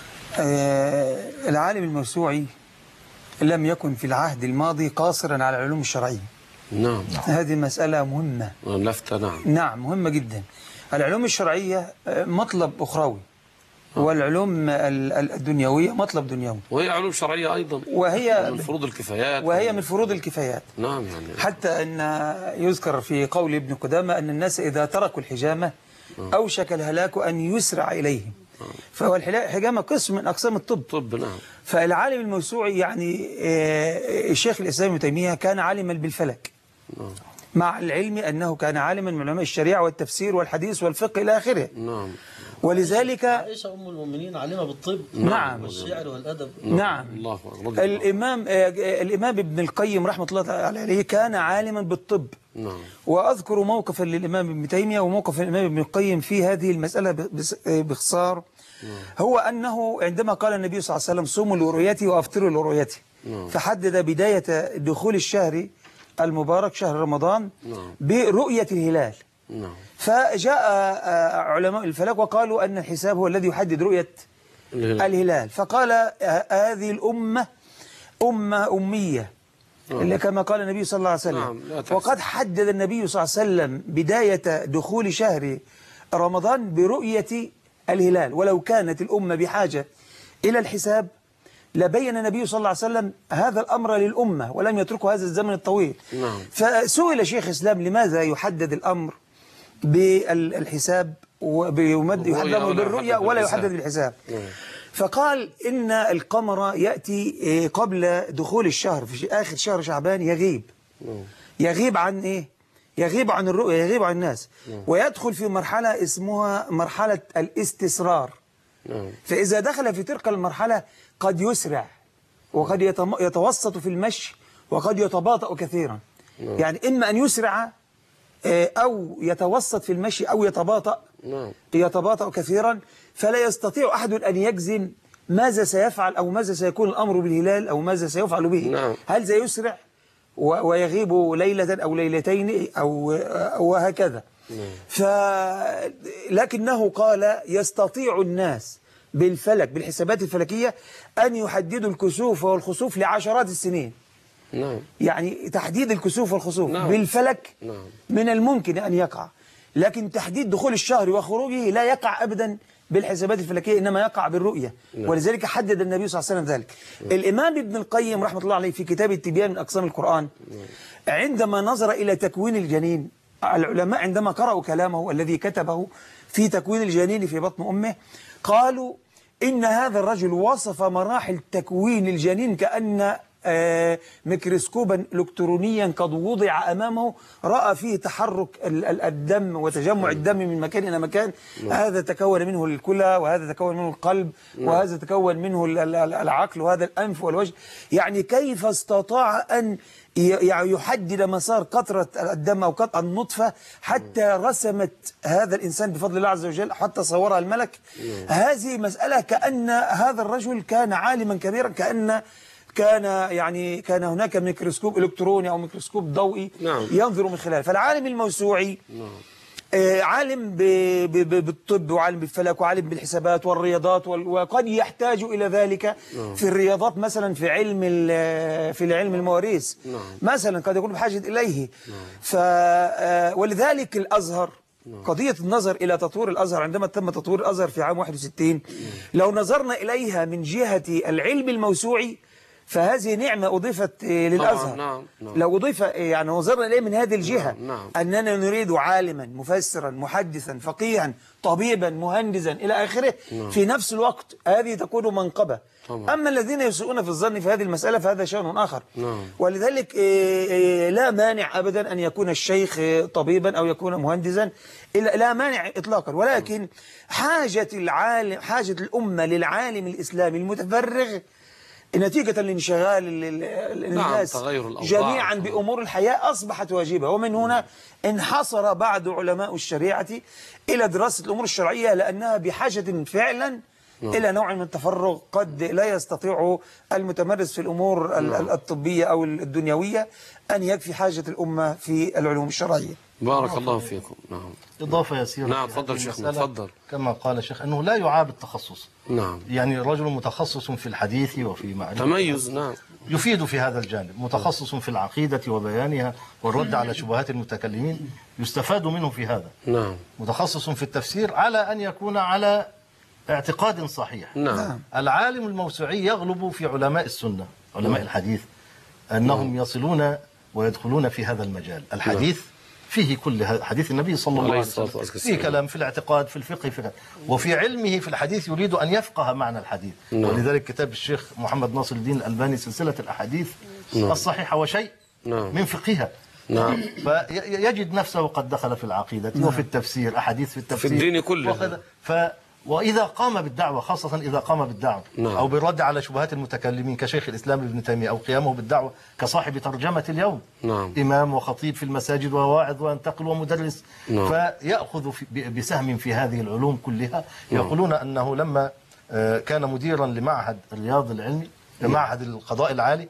العالم الموسوعي لم يكن في العهد الماضي قاصرا على العلوم الشرعية. نعم. هذه مسألة مهمة. لفتة. نعم مهمة جدا. العلوم الشرعية مطلب أخروي، والعلوم الدنيوية مطلب دنيوي، وهي علوم شرعية أيضا، وهي من فروض الكفايات، وهي من فروض الكفايات. نعم. يعني حتى أن يذكر في قول ابن قدامة أن الناس إذا تركوا الحجامة أوشك الهلاك أن يسرع إليهم. فهو الحجامة قسم من أقسام الطب. نعم. فالعالم الموسوعي يعني الشيخ الإسلام ابن تيمية كان عالما بالفلك، مع العلم أنه كان عالما من علماء الشريعة والتفسير والحديث والفقه إلى آخره. نعم. ولذلك عائشة أم المؤمنين عالمة بالطب. نعم. والشعر والأدب. نعم. الإمام ابن القيم رحمة الله عليه كان عالما بالطب. نعم. وأذكر موقفا للإمام ابن تيمية وموقف الإمام ابن القيم في هذه المسألة باختصار. هو أنه عندما قال النبي صلى الله عليه وسلم: صوموا لرؤيتي وأفطروا لرؤيتي، فحدد بداية دخول الشهر المبارك شهر رمضان برؤية الهلال. فجاء علماء الفلك وقالوا أن الحساب هو الذي يحدد رؤية الهلال. فقال: هذه الأمة أمية اللي كما قال النبي صلى الله عليه وسلم. نعم، لا تحسن. وقد حدد النبي صلى الله عليه وسلم بداية دخول شهر رمضان برؤية الهلال، ولو كانت الأمة بحاجة إلى الحساب لبين النبي صلى الله عليه وسلم هذا الأمر للأمة ولم يتركه هذا الزمن الطويل. نعم. فسئل شيخ الإسلام لماذا يحدد الأمر بالحساب يحدد بالرؤية ولا يحدد بالحساب؟ فقال إن القمر يأتي قبل دخول الشهر في آخر شهر شعبان يغيب عن إيه؟ يغيب عن الرؤية، يغيب عن الناس، ويدخل في مرحلة اسمها مرحلة الاستسرار. فإذا دخل في تلك المرحلة قد يسرع وقد يتوسط في المشي وقد يتباطأ كثيرا. يعني إما أن يسرع أو يتوسط في المشي أو يتباطأ كثيرا، فلا يستطيع أحد أن يجزم ماذا سيفعل أو ماذا سيكون الأمر بالهلال أو ماذا سيفعل به. هل سيسرع ويغيب ليلة أو ليلتين أو هكذا. لكنه قال يستطيع الناس بالفلك بالحسابات الفلكية أن يحددوا الكسوف والخسوف لعشرات السنين. يعني تحديد الكسوف والخسوف بالفلك من الممكن أن يقع، لكن تحديد دخول الشهر وخروجه لا يقع أبدا بالحسابات الفلكية، إنما يقع بالرؤية. ولذلك حدد النبي صلى الله عليه وسلم ذلك. الإمام ابن القيم رحمة الله عليه في كتاب التبيان من أقسام القرآن عندما نظر إلى تكوين الجنين، العلماء عندما قرأوا كلامه الذي كتبه في تكوين الجنين في بطن أمه قالوا إن هذا الرجل وصف مراحل تكوين الجنين كأن ميكروسكوبا إلكترونيا قد وضع أمامه، رأى فيه تحرك الدم وتجمع الدم من مكان إلى مكان. هذا تكون منه الكلى، وهذا تكون منه القلب، وهذا تكون منه العقل، وهذا الأنف والوجه. يعني كيف استطاع أن يحدد مسار قطرة الدم أو قطرة النطفة حتى رسمت هذا الإنسان بفضل الله عز وجل، حتى صورها الملك. هذه مسألة كأن هذا الرجل كان عالما كبيرا، كان هناك ميكروسكوب إلكتروني أو ميكروسكوب ضوئي ينظر من خلاله. فالعالم الموسوعي عالم بالطب وعالم بالفلك وعالم بالحسابات والرياضات، وقد يحتاج إلى ذلك في الرياضات، مثلا في علم المواريث مثلا قد يكون بحاجة إليه. ولذلك الأزهر، قضية النظر إلى تطوير الأزهر عندما تم تطوير الأزهر في عام 61، لو نظرنا إليها من جهة العلم الموسوعي فهذه نعمة أضيفت للأزهر. لو أضيف يعني نظرنا إليه من هذه الجهة أننا نريد عالما مفسرا محدثا فقيها طبيبا مهندسا إلى آخره في نفس الوقت، هذه تكون منقبة. أما الذين يسوءون في الظن في هذه المسألة فهذا شأن آخر. ولذلك لا مانع أبدا أن يكون الشيخ طبيبا أو يكون مهندسا، لا مانع إطلاقا، ولكن حاجة الأمة للعالم الإسلامي المتفرغ نتيجة لانشغال الناس جميعا بأمور الحياة أصبحت واجبة. ومن هنا انحصر بعض علماء الشريعة إلى دراسة الأمور الشرعية، لأنها بحاجة فعلا إلى نوع من التفرغ قد لا يستطيع المتمرس في الأمور الطبية أو الدنيوية أن يكفي حاجة الأمة في العلوم الشرعية. بارك الله فيكم. إضافة يسيرة. نعم تفضل شيخنا تفضل. كما قال الشيخ أنه لا يعاب التخصص. يعني رجل متخصص في الحديث وفي معرفة تميز يفيد في هذا الجانب، متخصص في العقيدة وبيانها والرد على شبهات المتكلمين يستفاد منه في هذا. متخصص في التفسير على أن يكون على اعتقاد صحيح. العالم الموسوعي يغلب في علماء السنة علماء الحديث أنهم يصلون ويدخلون في هذا المجال. الحديث فيه كل حديث النبي صلى الله عليه وسلم، فيه كلام في الاعتقاد في الفقه وفي علمه في الحديث يريد أن يفقه معنى الحديث. ولذلك كتاب الشيخ محمد ناصر الدين الألباني سلسلة الأحاديث الصحيحة وشيء من فقهها. فيجد نفسه قد دخل في العقيدة وفي التفسير، أحاديث في التفسير في الدين كله. وإذا قام بالدعوة، خاصة إذا قام بالدعوة أو بالرد على شبهات المتكلمين كشيخ الإسلام ابن تيمية، أو قيامه بالدعوة كصاحب ترجمة اليوم، إمام وخطيب في المساجد وواعظ وينتقل ومدرس، فيأخذ بسهم في هذه العلوم كلها. يقولون أنه لما كان مديرا لمعهد الرياض العلمي، معهد القضاء العالي،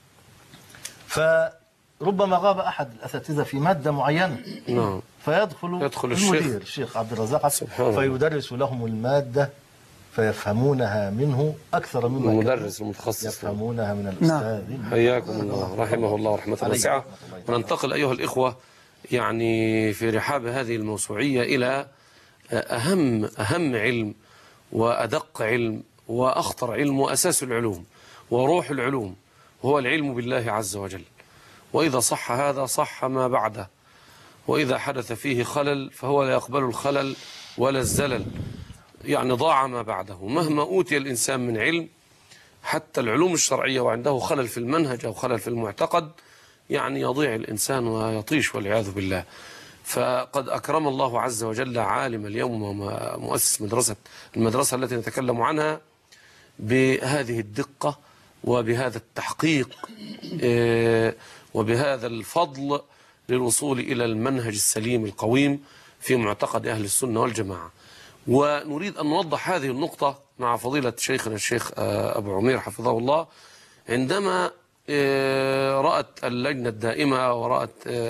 فربما غاب أحد الأساتذة في مادة معينة، فيدخل المدير الشيخ عبد الرزاق فيدرس لهم المادة فيفهمونها منه أكثر مما المدرس المتخصص يفهمونها من الأستاذ. حياكم الله رحمه الله رحمة واسعة. وننتقل أيها الإخوة يعني في رحاب هذه الموسوعية إلى أهم علم وأدق علم وأخطر علم وأساس العلوم وروح العلوم، وهو العلم بالله عز وجل. وإذا صح هذا صح ما بعده، وإذا حدث فيه خلل فهو لا يقبل الخلل ولا الزلل، يعني ضاع ما بعده. مهما أوتي الإنسان من علم، حتى العلوم الشرعية وعنده خلل في المنهج أو خلل في المعتقد، يعني يضيع الإنسان ويطيش والعياذ بالله. فقد أكرم الله عز وجل عالم اليوم ومؤسس المدرسة التي نتكلم عنها بهذه الدقة وبهذا التحقيق وبهذا الفضل للوصول إلى المنهج السليم القويم في معتقد أهل السنة والجماعة. ونريد أن نوضح هذه النقطة مع فضيلة شيخنا الشيخ أبو عمير حفظه الله، عندما رأت اللجنة الدائمة ورأت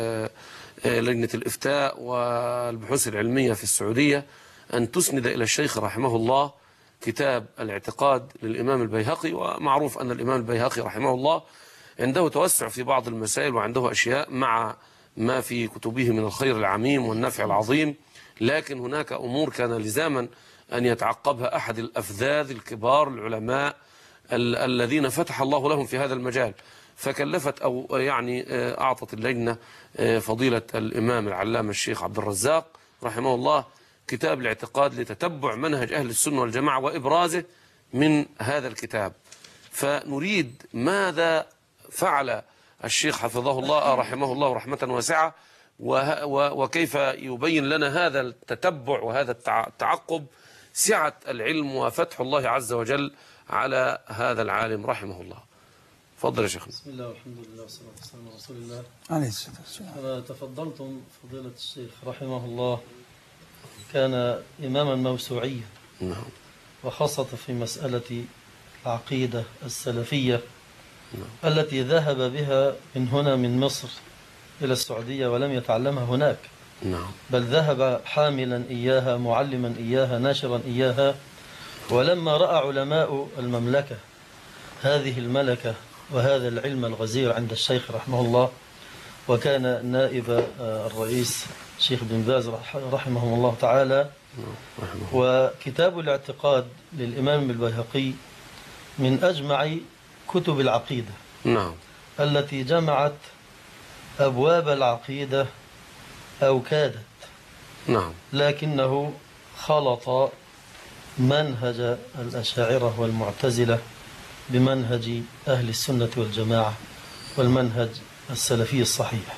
لجنة الإفتاء والبحوث العلمية في السعودية أن تسند إلى الشيخ رحمه الله كتاب الاعتقاد للإمام البيهقي. ومعروف أن الإمام البيهقي رحمه الله عنده توسع في بعض المسائل وعنده أشياء مع ما في كتبه من الخير العميم والنفع العظيم، لكن هناك أمور كان لزاما أن يتعقبها أحد الأفذاذ الكبار العلماء الذين فتح الله لهم في هذا المجال. فكلفت أو يعني أعطت اللجنة فضيلة الإمام العلامة الشيخ عبد الرزاق رحمه الله كتاب الاعتقاد لتتبع منهج أهل السنة والجماعة وإبرازه من هذا الكتاب. فنريد ماذا فعل الشيخ حفظه الله رحمه الله رحمة واسعة، وكيف يبين لنا هذا التتبع وهذا التعقب سعة العلم وفتح الله عز وجل على هذا العالم رحمه الله. تفضل يا شيخنا. بسم الله والحمد لله والصلاة والسلام على رسول الله عليه الصلاة والسلام. كما تفضلتم فضيلة الشيخ رحمه الله كان إماما موسوعيا، وخاصة في مسألة العقيدة السلفية التي ذهب بها من هنا من مصر إلى السعودية ولم يتعلمها هناك، بل ذهب حاملا إياها معلما إياها ناشرا إياها. ولما رأى علماء المملكة هذه الملكة وهذا العلم الغزير عند الشيخ رحمه الله، وكان نائب الرئيس الشيخ بن باز رحمه الله تعالى، وكتاب الاعتقاد للإمام البيهقي من أجمع كتب العقيدة التي جمعت أبواب العقيدة أو كادت، لكنه خلط منهج الأشاعرة والمعتزلة بمنهج أهل السنة والجماعة والمنهج السلفي الصحيح.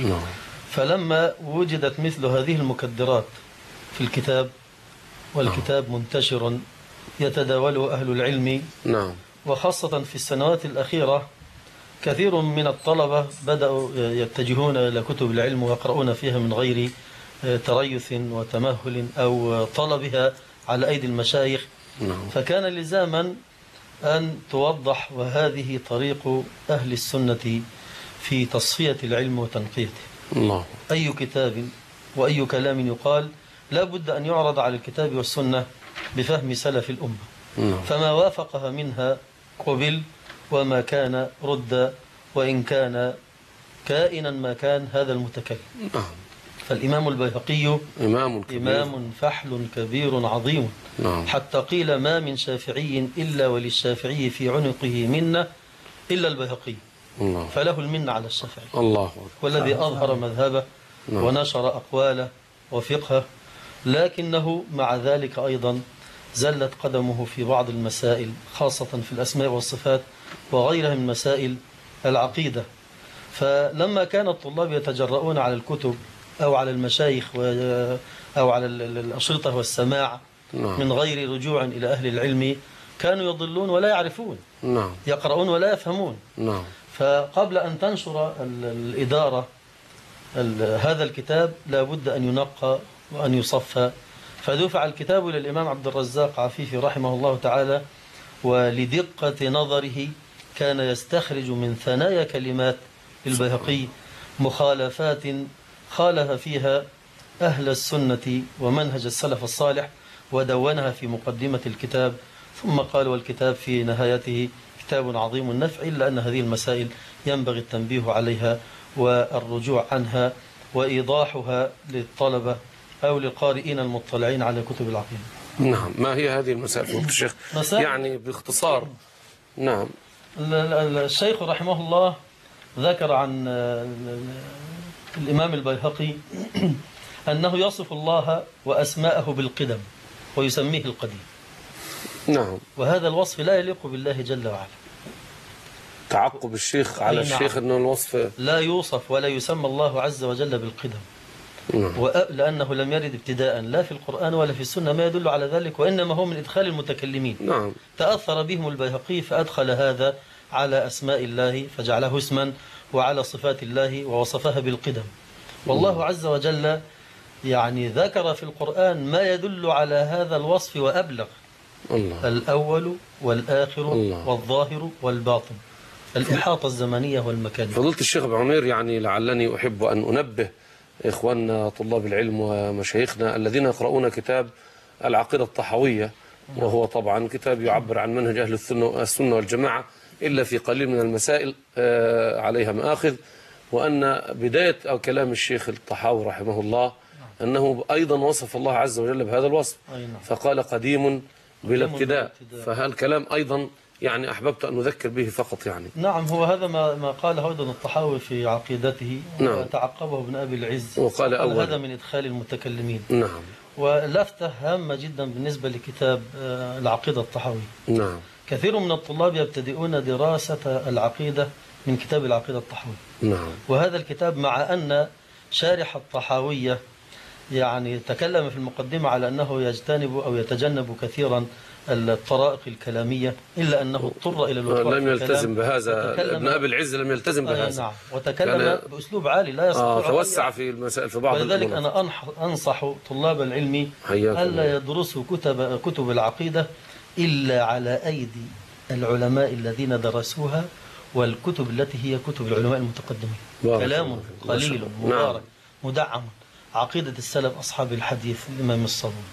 فلما وجدت مثل هذه المكدرات في الكتاب، والكتاب منتشر يتداوله أهل العلم، وخاصة في السنوات الأخيرة كثير من الطلبة بدأوا يتجهون إلى كتب العلم ويقرؤون فيها من غير تريث وتمهل أو طلبها على أيدي المشايخ. فكان لزاما أن توضح، وهذه طريق أهل السنة في تصفية العلم وتنقيته. أي كتاب وأي كلام يقال لا بد أن يعرض على الكتاب والسنة بفهم سلف الأمة، فما وافقها منها قبل وما كان رد، وإن كان كائنا ما كان هذا المتكلم. فالإمام البيهقي إمام فحل كبير عظيم، حتى قيل ما من شافعي إلا وللشافعي في عنقه منة إلا البيهقي، فله المنة على الشافعي، والذي أظهر مذهبه ونشر أقواله وفقهه. لكنه مع ذلك أيضا زلت قدمه في بعض المسائل، خاصة في الأسماء والصفات وغيرها من مسائل العقيدة. فلما كان الطلاب يتجرؤون على الكتب أو على المشايخ أو على الأشرطة والسماع من غير رجوع إلى أهل العلم، كانوا يضلون ولا يعرفون، يقرؤون ولا يفهمون. فقبل أن تنشر الإدارة هذا الكتاب لا بد أن ينقى وأن يصفى. فدفع الكتاب للإمام عبد الرزاق عفيفي رحمه الله تعالى، ولدقة نظره كان يستخرج من ثنايا كلمات البيهقي مخالفات خالف فيها أهل السنة ومنهج السلف الصالح، ودونها في مقدمة الكتاب، ثم قال والكتاب في نهايته كتاب عظيم النفع، إلا أن هذه المسائل ينبغي التنبيه عليها والرجوع عنها وإيضاحها للطلبة أو للقارئين المطلعين على كتب العقيدة. نعم. ما هي هذه المسائل فضيلة الشيخ؟ يعني باختصار. نعم. الشيخ رحمه الله ذكر عن الإمام البيهقي أنه يصف الله وأسماءه بالقدم ويسميه القديم. نعم. وهذا الوصف لا يليق بالله جل وعلا. تعقب الشيخ على الشيخ أنه الوصف لا يوصف ولا يسمى الله عز وجل بالقدم. نعم. لأنه لم يرد ابتداء لا في القرآن ولا في السنة ما يدل على ذلك، وإنما هو من إدخال المتكلمين. نعم. تأثر بهم البيهقي فأدخل هذا على أسماء الله فجعله اسما، وعلى صفات الله ووصفها بالقدم. والله عز وجل يعني ذكر في القرآن ما يدل على هذا الوصف وأبلغ. الله. الأول والآخر الله. والظاهر والباطن، الإحاطة الزمنية والمكانية. فضيلة الشيخ أبو عمير، يعني لعلني أحب أن أنبه إخواننا طلاب العلم ومشايخنا الذين يقرؤون كتاب العقيدة الطحاوية، وهو طبعا كتاب يعبر عن منهج أهل السنة والجماعة، إلا في قليل من المسائل عليها مآخذ، وأن بداية أو كلام الشيخ الطحاوي رحمه الله أنه أيضا وصف الله عز وجل بهذا الوصف، فقال قديم بلا ابتداء. فهالكلام أيضا يعني أحببت أن أذكر به فقط يعني. نعم، هو هذا ما قاله أيضا الطحاوي في عقيدته. نعم. وتعقبه ابن أبي العز وقال هذا من إدخال المتكلمين. نعم. ولفتة هامة جدا بالنسبة لكتاب العقيدة الطحاوي. نعم. كثير من الطلاب يبتدئون دراسة العقيدة من كتاب العقيدة الطحاوي. نعم. وهذا الكتاب مع أن شارح الطحاوية يعني تكلم في المقدمة على أنه يجتنب أو يتجنب كثيرا الطرائق الكلامية، إلا أنه اضطر إلى الوقوع لم يلتزم بهذا. ابن أبي العز لم يلتزم بهذا. نعم. وتكلم بأسلوب عالي لا يستطيع توسع في المسائل في بعض الأمور. ولذلك أنا أنصح طلاب العلم ألا يدرسوا كتب العقيدة إلا على أيدي العلماء الذين درسوها، والكتب التي هي كتب العلماء المتقدمين. كلام قليل مبارك مدعم. عقيدة السلف أصحاب الحديث الإمام الصابوني.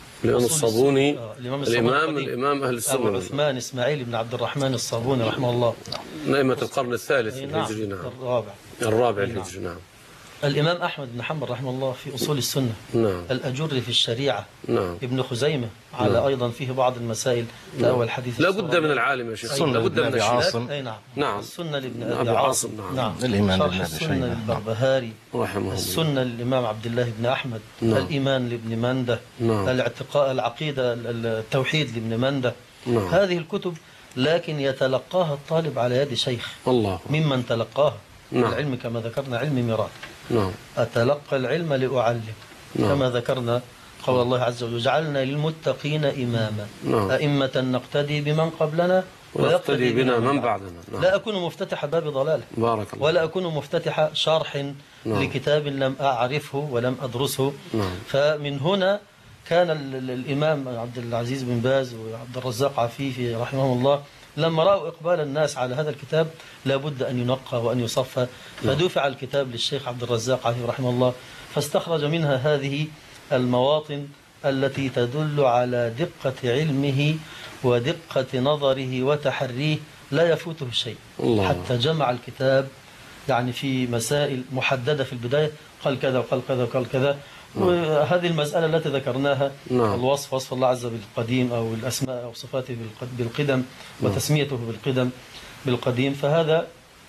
الإمام أهل السنة أبو عثمان إسماعيل بن عبد الرحمن الصابوني رحمه الله، نائمة القرن الثالث الهجري. نعم. الرابع الهجري. نعم. الإمام أحمد بن حنبل رحمه الله في أصول السنة. نعم. الأجر في الشريعة. نعم. ابن خزيمة على نعم. أيضا فيه بعض المسائل تأوى الحديث. لا بد من العالم يا شيخ. لا بد من عاصم. أي نعم. نعم. السنة لابن أبي عاصم. نعم. الإيمان شرح السنة للبربهاري رحمه. السنة للإمام عبد الله بن أحمد. الإيمان لابن منده. العقيدة التوحيد لابن منده. هذه الكتب لكن يتلقاها الطالب على يد شيخ الله ممن تلقاها. العلم كما ذكرنا علم ميراث. أتلقى العلم لأعلم. كما ذكرنا قول الله عز وجل جعلنا للمتقين إماما أئمة نقتدي بمن قبلنا ويقتدي بنا من بعدنا. لا أكون مفتتح باب ضلاله بارك الله. ولا أكون مفتتح شرح لكتاب لم أعرفه ولم أدرسه. فمن هنا كان الإمام عبد العزيز بن باز وعبد الرزاق عفيفي رحمه الله لما رأوا إقبال الناس على هذا الكتاب لابد أن ينقى وأن يصفى، فدفع الكتاب للشيخ عبد الرزاق عفيفي رحمه الله، فاستخرج منها هذه المواطن التي تدل على دقة علمه ودقة نظره وتحريه لا يفوته شيء. حتى جمع الكتاب يعني في مسائل محددة في البداية، قال كذا وقال كذا وقال كذا. وهذه المسألة التي ذكرناها الوصف، وصف الله عز وجل بالقديم أو الأسماء أو صفاته بالقدم وتسميته بالقديم، فهذا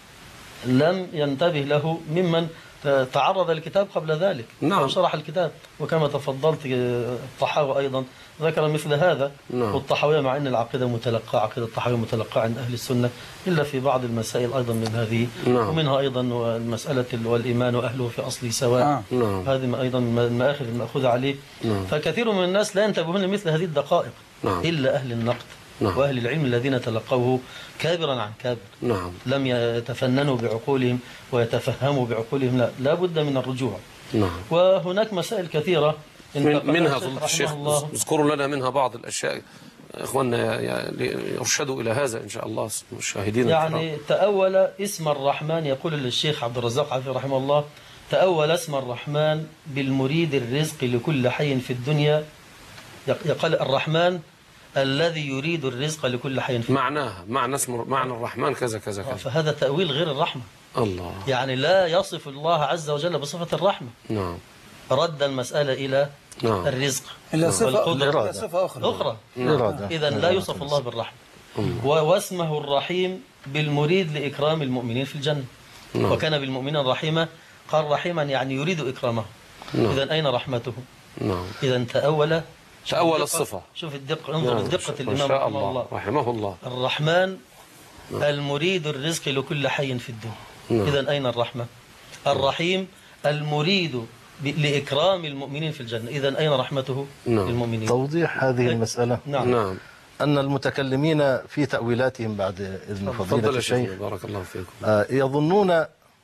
لم ينتبه له ممن تعرض للكتاب قبل ذلك وشرح الكتاب. وكما تفضلت الطحاوي أيضا ذكر مثل هذا. والطحاوية مع أن العقيدة متلقى، عقيدة الطحاوية متلقى عند أهل السنة إلا في بعض المسائل أيضا من هذه. ومنها أيضا المسألة والإيمان وأهله في أصل سواء. هذه أيضا من المآخذ المأخوذة عليه. فكثير من الناس لا ينتبهون لمثل هذه الدقائق إلا أهل النقد وأهل العلم الذين تلقوه كابرا عن كابر. لم يتفننوا بعقولهم ويتفهموا بعقولهم، لا بد من الرجوع. وهناك مسائل كثيرة منها فضيلة الشيخ اذكروا لنا منها بعض الأشياء إخواننا يرشدوا إلى هذا إن شاء الله المشاهدين. يعني تأول اسم الرحمن، يقول للشيخ عبد الرزاق عفيفي رحمه الله تأول اسم الرحمن بالمريد الرزق لكل حي في الدنيا، يقال الرحمن الذي يريد الرزق لكل حي في معنى الرحمن كذا كذا كذا. فهذا تأويل غير الرحمة. الله. يعني لا يصف الله عز وجل بصفة الرحمة. نعم. رد المسألة إلى نعم. الرزق إلا والقدرة صفة أخرى. إذن لا يوصف الله بالرحمة. واسمه الرحيم بالمريد لإكرام المؤمنين في الجنة. نعم. وكان بالمؤمنين رحيما، قال رحيما يعني يريد إكرامه. نعم. إذن أين رحمته؟ نعم. إذن تأول الصفة. شوف الدقة، انظر الدقة ما الإمام شاء رحمه الله. رحمه الله. الرحمن المريد الرزق لكل حي في الدنيا. نعم. إذن أين الرحمة؟ الرحيم المريد لإكرام المؤمنين في الجنة. إذن أين رحمته للمؤمنين؟ توضيح هذه المسألة. نعم. أن المتكلمين في تأويلاتهم بعد إذن فضيلة الشيخ بارك الله فيكم يظنون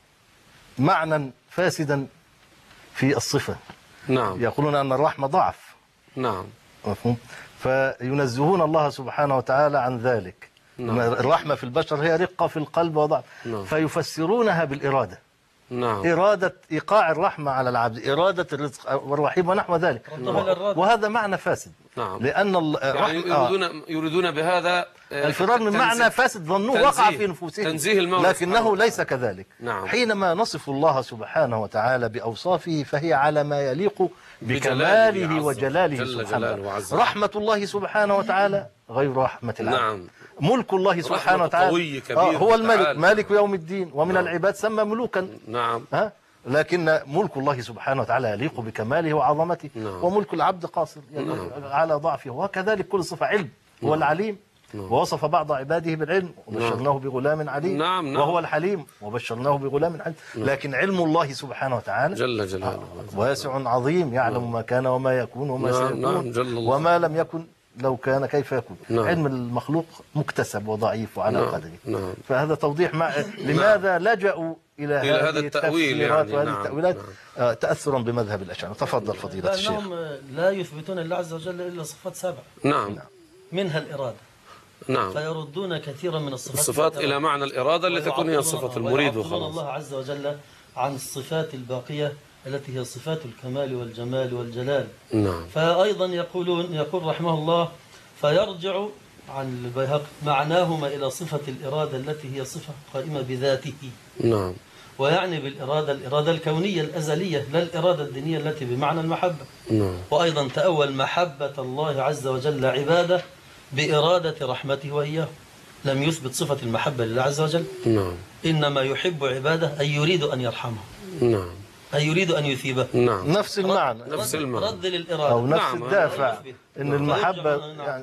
معنى فاسدا في الصفة. نعم. يقولون أن الرحمة ضعف. نعم. مفهوم؟ فينزهون الله سبحانه وتعالى عن ذلك. نعم. الرحمة في البشر هي رقة في القلب وضعف. نعم. فيفسرونها بالإرادة. نعم. إرادة إيقاع الرحمة على العبد، إرادة الرزق والرحيم ونحو ذلك. وهذا معنى فاسد. نعم. لأن يعني يريدون بهذا الفرار من معنى فاسد ظنوه وقع في نفوسهم، تنزيه المولى، لكنه ليس كذلك. نعم. حينما نصف الله سبحانه وتعالى بأوصافه فهي على ما يليق بكماله وجلاله سبحانه. رحمة الله سبحانه وتعالى غير رحمة العبد. نعم. ملك الله سبحانه وتعالى هو الملك، مالك يوم الدين، ومن العباد سمى ملوكا. نعم. لكن ملك الله سبحانه وتعالى يليق بكماله وعظمته. نعم. وملك العبد قاصر على ضعفه. وكذلك كل صفة علم. هو العليم ووصف بعض عباده بالعلم وبشرناه بغلام عليم. نعم. وهو الحليم وبشرناه بغلام عليم. لكن علم الله سبحانه وتعالى جل جلاله واسع عظيم، يعلم ما كان وما يكون وما سيكون وما لم يكن لو كان كيف يكون. علم المخلوق مكتسب وضعيف وعلى قدره. فهذا توضيح لماذا لجأوا إلى هذا التأويل وهذه التأويلات تأثرا بمذهب الأشاعرة. تفضل فضيلة الشيخ. لأنهم لا يثبتون لله عز وجل إلا صفات 7. نعم. منها الإرادة. نعم. فيردون كثيرا من الصفات إلى معنى الإرادة التي تكون هي صفة المريد وخلاص. الله عز وجل عن الصفات الباقية التي هي صفات الكمال والجمال والجلال. نعم. فأيضا يقول رحمه الله فيرجع عن البيهقي معناهما إلى صفة الإرادة التي هي صفة قائمة بذاته. نعم. ويعني بالإرادة الإرادة الكونية الأزلية لا الإرادة الدينية التي بمعنى المحبة. نعم. وأيضا تأول محبة الله عز وجل عباده بإرادة رحمته وإياه. لم يثبت صفة المحبة لله عز وجل. نعم. إنما يحب عباده أي يريد أن يرحمه. نعم. أي يريد أن يثيبه. نعم. نفس المعنى. رد للإرادة أو نفس الدافع. إن المحبة يعني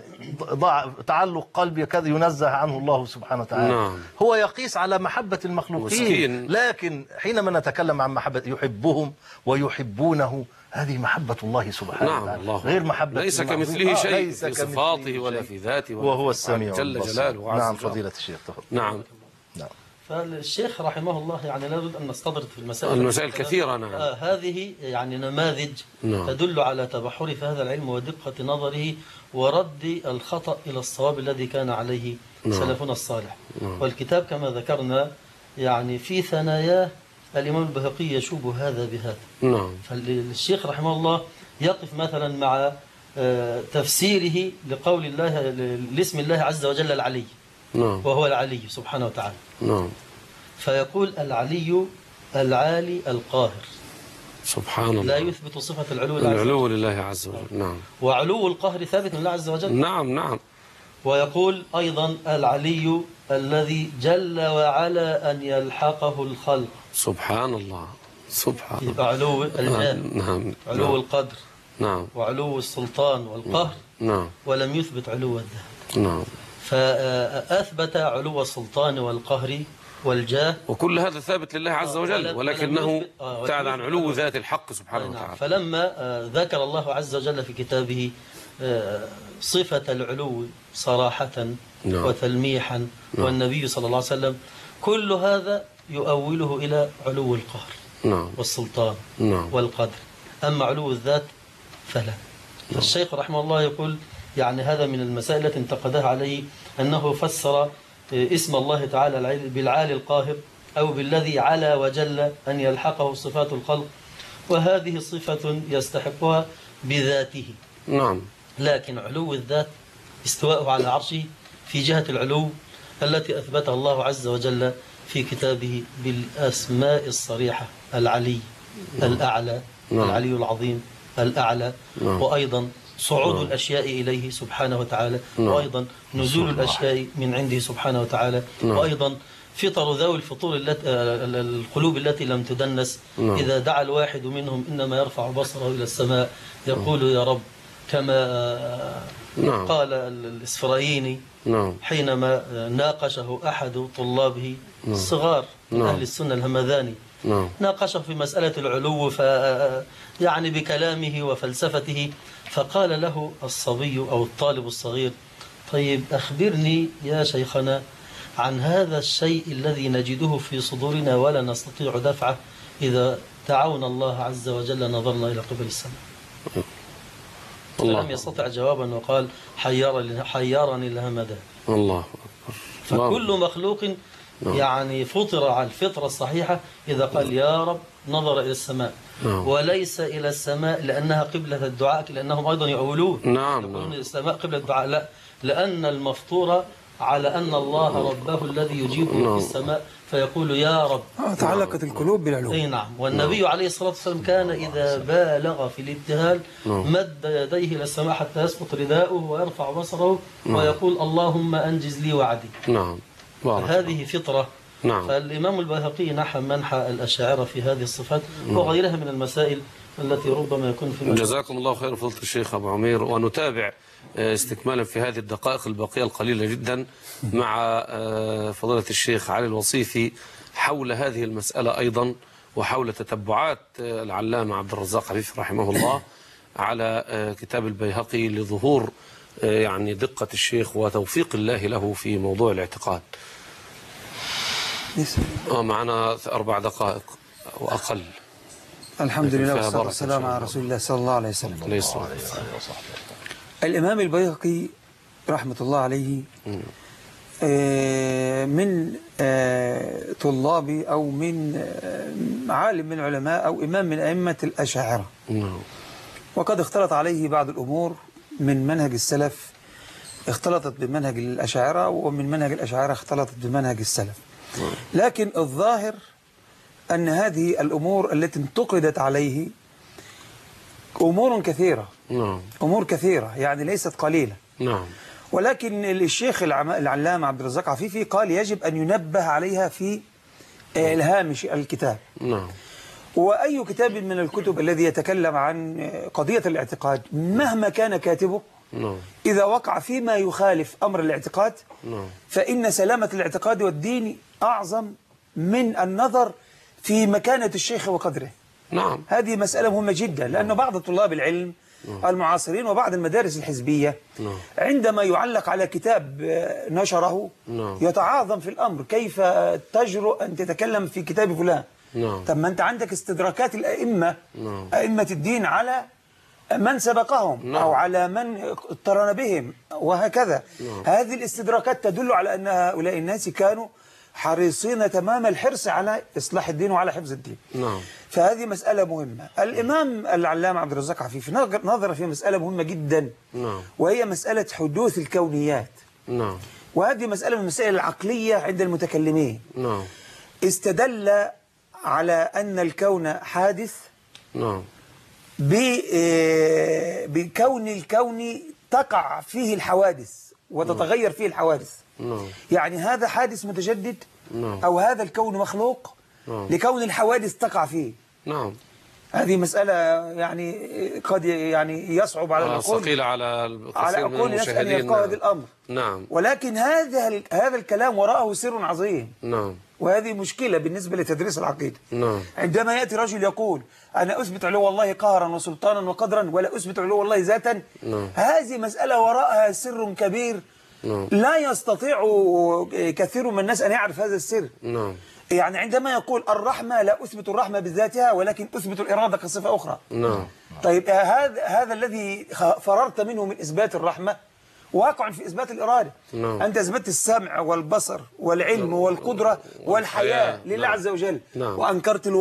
تعلق قلبي كذا ينزه عنه الله سبحانه وتعالى. نعم. هو يقيس على محبة المخلوقين. لكن حينما نتكلم عن محبة يحبهم ويحبونه، هذه محبة الله سبحانه وتعالى. نعم. غير محبة ليس كمثله شيء في صفاته ولا في ذاته وهو السميع جل جلاله. نعم فضيلة الشيخ. نعم. فالشيخ رحمه الله يعني لا بد أن نستدرك في المسائل كثيرة. نعم. هذه يعني نماذج تدل على تبحر في هذا العلم ودقة نظره ورد الخطأ إلى الصواب الذي كان عليه سلفنا الصالح. والكتاب كما ذكرنا يعني في ثناياه الإمام البيهقي يشوب هذا بهذا. فالشيخ رحمه الله يقف مثلا مع تفسيره لقول الله لاسم الله عز وجل العلي. وهو العلي سبحانه وتعالى. فيقول العلي العالي القاهر. سبحان الله. لا يثبت صفة العلو لله عز وجل. نعم. وعلو القهر ثابت لله عز وجل. نعم. ويقول أيضا العلي الذي جل وعلا أن يلحقه الخلق. سبحان الله. سبحان الله. علو الجاه. نعم. علو القدر. نعم. وعلو السلطان والقهر. نعم. ولم يثبت علو الذات. نعم. فأثبت علو السلطان والقهر والجاه، وكل هذا ثابت لله عز وجل، ولكنه ابتعد عن علو ذات الحق سبحانه وتعالى. فلما ذكر الله عز وجل في كتابه صفة العلو صراحة وتلميحا والنبي صلى الله عليه وسلم، كل هذا يؤوله إلى علو القهر والسلطان والقدر. أما علو الذات فلا. الشيخ رحمه الله يقول يعني هذا من المسائل التي انتقدها عليه، أنه فسر اسم الله تعالى بالعالي القاهر أو بالذي علا وجل أن يلحقه صفات الخلق، وهذه صفة يستحقها بذاته. نعم. لكن علو الذات استواءه على عرشه في جهة العلو التي أثبتها الله عز وجل في كتابه بالأسماء الصريحة: العلي، الأعلى، العلي العظيم، الأعلى، وأيضا صعود الأشياء إليه سبحانه وتعالى، وأيضا نزول الأشياء من عنده سبحانه وتعالى، وأيضا فطر ذوي الفطور القلوب التي لم تدنس إذا دعا الواحد منهم إنما يرفع بصره إلى السماء يقول يا رب، كما قال الإسفرايني حينما ناقشه أحد طلابه الصغار من أهل السنة الهمذاني، ناقشه في مسألة العلو يعني بكلامه وفلسفته، فقال له الصبي أو الطالب الصغير: طيب أخبرني يا شيخنا عن هذا الشيء الذي نجده في صدورنا ولا نستطيع دفعه إذا دعونا الله عز وجل نظرنا إلى قبل السماء. فلم يستطع جوابا وقال: حيرني الهمدان. الله أكبر. فكل مخلوق يعني فطر على الفطرة الصحيحة إذا قال يا رب نظر إلى السماء، وليس إلى السماء لأنها قبلة الدعاء، لأنهم أيضا يقولون يقولون السماء قبلة الدعاء، لا، لأن المفطور على أن الله ربه الذي يجيبه في السماء فيقول يا رب. تعلقت القلوب بالعلو. أي نعم. والنبي عليه الصلاة والسلام كان إذا بالغ في الابتهال مد يديه إلى السماء حتى يسقط رداؤه ويرفع بصره ويقول اللهم أنجز لي وعدي. نعم. هذه فطرة. فالإمام البيهقي نحى منحى الأشاعرة في هذه الصفات وغيرها من المسائل التي ربما يكون في جزاكم الله خير فضيلة الشيخ أبو عمير. ونتابع استكمالا في هذه الدقائق الباقية القليلة جدا مع فضيلة الشيخ علي الوصيفي حول هذه المسألة أيضا، وحول تتبعات العلامة عبد الرزاق عفيفي رحمه الله على كتاب البيهقي لظهور يعني دقة الشيخ وتوفيق الله له في موضوع الاعتقاد. معنا 4 دقائق وأقل. الحمد لله والصلاة والسلام على رسول الله صلى الله عليه وسلم. الإمام البيهقي رحمة الله عليه من طلاب أو من عالم من علماء أو إمام من أئمة الأشاعرة، وقد اختلط عليه بعض الأمور من منهج السلف، اختلطت بمنهج الأشاعرة، ومن منهج الأشاعرة اختلطت بمنهج السلف. لكن الظاهر أن هذه الأمور التي انتقدت عليه أمور كثيرة، أمور كثيرة يعني ليست قليلة. ولكن الشيخ العلامة عبد الرزاق عفيفي قال يجب أن ينبه عليها في الهامش الكتاب. وأي كتاب من الكتب الذي يتكلم عن قضية الاعتقاد مهما كان كاتبه إذا وقع فيما يخالف أمر الاعتقاد فإن سلامة الاعتقاد والدين أعظم من النظر في مكانة الشيخ وقدره. هذه مسألة مهمة جدا، لأن بعض طلاب العلم المعاصرين وبعض المدارس الحزبية عندما يعلق على كتاب نشره يتعاظم في الأمر، كيف تجرؤ أن تتكلم في كتاب فلان؟ طب ما أنت عندك استدراكات الأئمة أئمة الدين على من سبقهم أو على من اقترن بهم وهكذا. هذه الاستدراكات تدل على أن هؤلاء الناس كانوا حريصين تمام الحرص على إصلاح الدين وعلى حفظ الدين. فهذه مسألة مهمة. الإمام العلامة عبد الرزاق عفيفي نظر في مسألة مهمة جدا، وهي مسألة حدوث الكونيات. وهذه مسألة من المسائل العقلية عند المتكلمين. استدل على أن الكون حادث بكون الكون تقع فيه الحوادث وتتغير فيه الحوادث. يعني هذا حادث متجدد أو هذا الكون مخلوق لكون الحوادث تقع فيه. هذه مسألة يعني قد يعني يصعب على العقول، ثقيلة على الكثير من المشاهدين أن يفقهوا هذا الأمر. ولكن هذا الكلام وراءه سر عظيم. وهذه مشكلة بالنسبة لتدريس العقيدة. عندما يأتي رجل يقول أنا أثبت علو الله قهرا وسلطانا وقدرا ولا أثبت علو الله ذاتا، هذه مسألة وراءها سر كبير لا يستطيع كثير من الناس أن يعرف هذا السر. يعني عندما يقول الرحمة لا أثبت الرحمة بذاتها ولكن أثبت الإرادة كصفة أخرى. طيب هذا الذي فررت منه من إثبات الرحمة واقع في إثبات الإرادة. أنت أثبت السمع والبصر والعلم والقدرة والحياة لله عز وجل، وأنكرت الوجه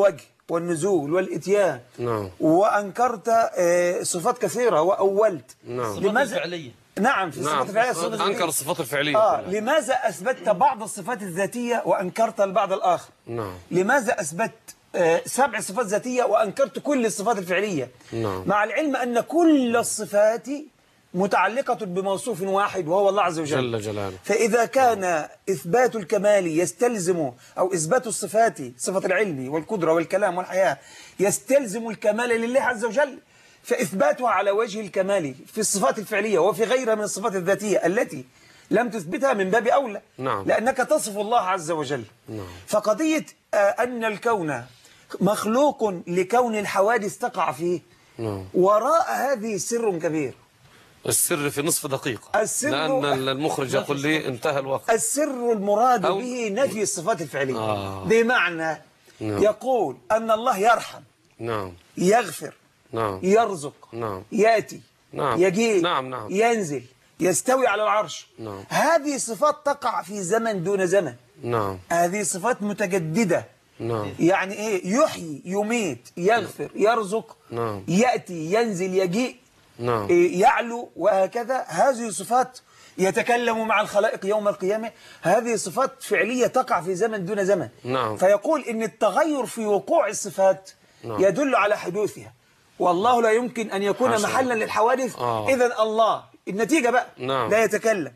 والنزول والإتيان. نعم. وأنكرت صفات كثيرة وأولت. نعم. لماذا الفعلية؟ نعم، في الصفات الفعلية. الصفات الفعلية. أنكر الصفات الفعلية. لماذا أثبتت بعض الصفات الذاتية وأنكرت البعض الآخر؟ نعم. لماذا أثبت 7 صفات ذاتية وأنكرت كل الصفات الفعلية؟ نعم. مع العلم أن كل الصفات متعلقة بموصوف واحد وهو الله عز وجل جل جلاله. فإذا كان إثبات الكمال يستلزم، أو إثبات الصفات، صفة العلم والقدرة والكلام والحياة، يستلزم الكمال لله عز وجل، فإثباتها على وجه الكمال في الصفات الفعلية وفي غيرها من الصفات الذاتية التي لم تثبتها من باب أولى. نعم. لأنك تصف الله عز وجل. نعم. فقضية أن الكون مخلوق لكون الحوادث تقع فيه، نعم. وراء هذه سر كبير. السر في نصف دقيقة، لأن المخرج يقول لي انتهى الوقت. السر المراد به نفي الصفات الفعلية. بمعنى نعم. يقول أن الله يرحم، نعم، يغفر، نعم، يرزق، نعم، يأتي، نعم، يجيء، نعم، نعم، ينزل، يستوي على العرش. نعم. هذه صفات تقع في زمن دون زمن. نعم. هذه صفات متجددة. نعم. يعني إيه؟ يحيي، يميت، يغفر، يرزق، نعم. يأتي، ينزل، يجيء، نعم. يعلو، وهكذا. هذه صفات يتكلم مع الخلائق يوم القيامة. هذه صفات فعلية تقع في زمن دون زمن. نعم. فيقول إن التغير في وقوع الصفات نعم. يدل على حدوثها، والله لا يمكن أن يكون محلا للحوادث. إذن الله النتيجة بقى نعم. لا يتكلم،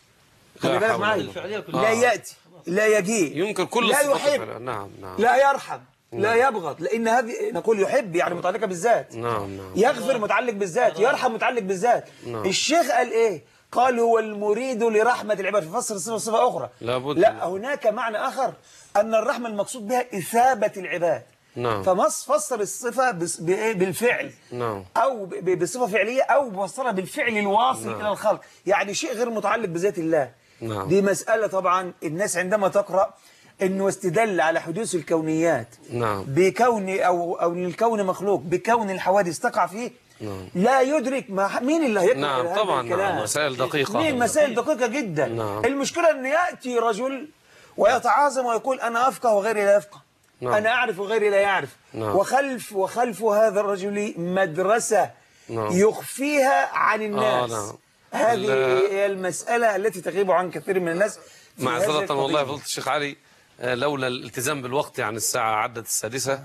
خلي بالك معايا، لا يأتي، لا يجيء، يمكن كل لا الصفات يحب، نعم، نعم، لا يرحم، لا يبغض، لأن هذه نقول يحب يعني متعلقة بالذات. نعم، نعم. يغفر متعلق بالذات، يرحم متعلق بالذات. نعم. الشيخ قال إيه؟ قال هو المريد لرحمة العباد، ففسر الصفة صفة أخرى. لابد. لا، هناك معنى آخر، أن الرحمة المقصود بها إثابة العباد. نعم. ففسر الصفة بالفعل. نعم. أو بصفة فعلية، أو بفسرها بالفعل الواصل نعم. إلى الخلق، يعني شيء غير متعلق بذات الله. نعم. دي مسألة طبعا الناس عندما تقرأ انه استدل على حدوث الكونيات نعم. بكون او الكون مخلوق بكون الحوادث تقع فيه. نعم. لا يدرك مين اللي هيقرأ نعم هذا طبعا. الكلام. نعم. مسائل دقيقة. مين؟ مسائل دقيقة جدا. نعم. المشكلة ان يأتي رجل ويتعاظم ويقول انا افقه وغيري لا يفقه. نعم. انا اعرف وغيري لا يعرف. نعم. وخلف هذا الرجل مدرسة نعم. يخفيها عن الناس. نعم. هذه هي المسألة التي تغيب عن كثير من الناس. معذرة والله فضيلة الشيخ علي، لولا الالتزام بالوقت، يعني الساعة عدت السادسة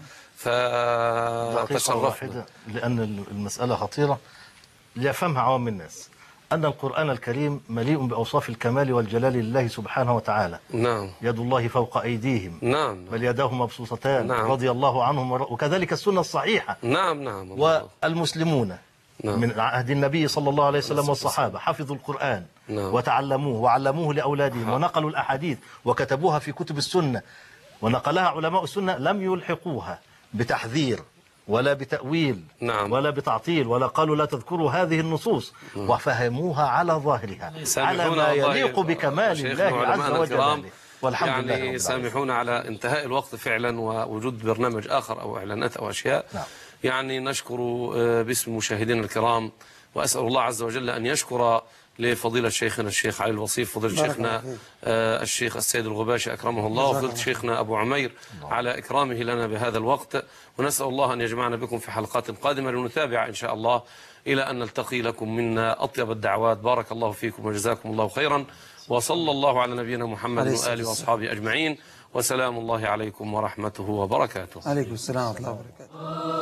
فتشرفنا. لأن المسألة خطيرة ليفهمها عوام الناس، أن القرآن الكريم مليء بأوصاف الكمال والجلال لله سبحانه وتعالى. نعم. يد الله فوق أيديهم. نعم. بل يداه مبسوطتان. نعم. رضي الله عنهم وكذلك السنة الصحيحة. نعم. نعم. والمسلمون نعم. من عهد النبي صلى الله عليه وسلم والصحابة حفظوا القرآن. نعم. وتعلموه وعلموه لأولادهم. ونقلوا الأحاديث وكتبوها في كتب السنة، ونقلها علماء السنة، لم يلحقوها بتحذير ولا بتأويل. نعم. ولا بتعطيل، ولا قالوا لا تذكروا هذه النصوص. وفهموها على ظاهرها، على ما يليق بكمال الله عز وجل. والحمد لله. يعني سامحونا على انتهاء الوقت فعلا ووجود برنامج آخر أو إعلانات أو أشياء. نعم. يعني نشكر باسم المشاهدين الكرام، وأسأل الله عز وجل أن يشكر لفضيلة شيخنا الشيخ علي الوصيف، فضيلة شيخنا الشيخ السيد الغباشي أكرمه الله، وفضيلة شيخنا أبو عمير على إكرامه لنا بهذا الوقت. ونسأل الله أن يجمعنا بكم في حلقات قادمة لنتابع إن شاء الله، إلى أن نلتقي لكم منا أطيب الدعوات. بارك الله فيكم وجزاكم الله خيرا، وصلى الله على نبينا محمد وآله وأصحابه أجمعين، وسلام الله عليكم ورحمته وبركاته. عليكم السلام ورحمة الله وبركاته.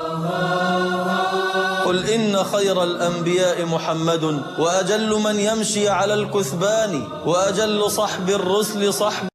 قل إن خير الأنبياء محمد، وأجل من يمشي على الكثبان، وأجل صحب الرسل صحب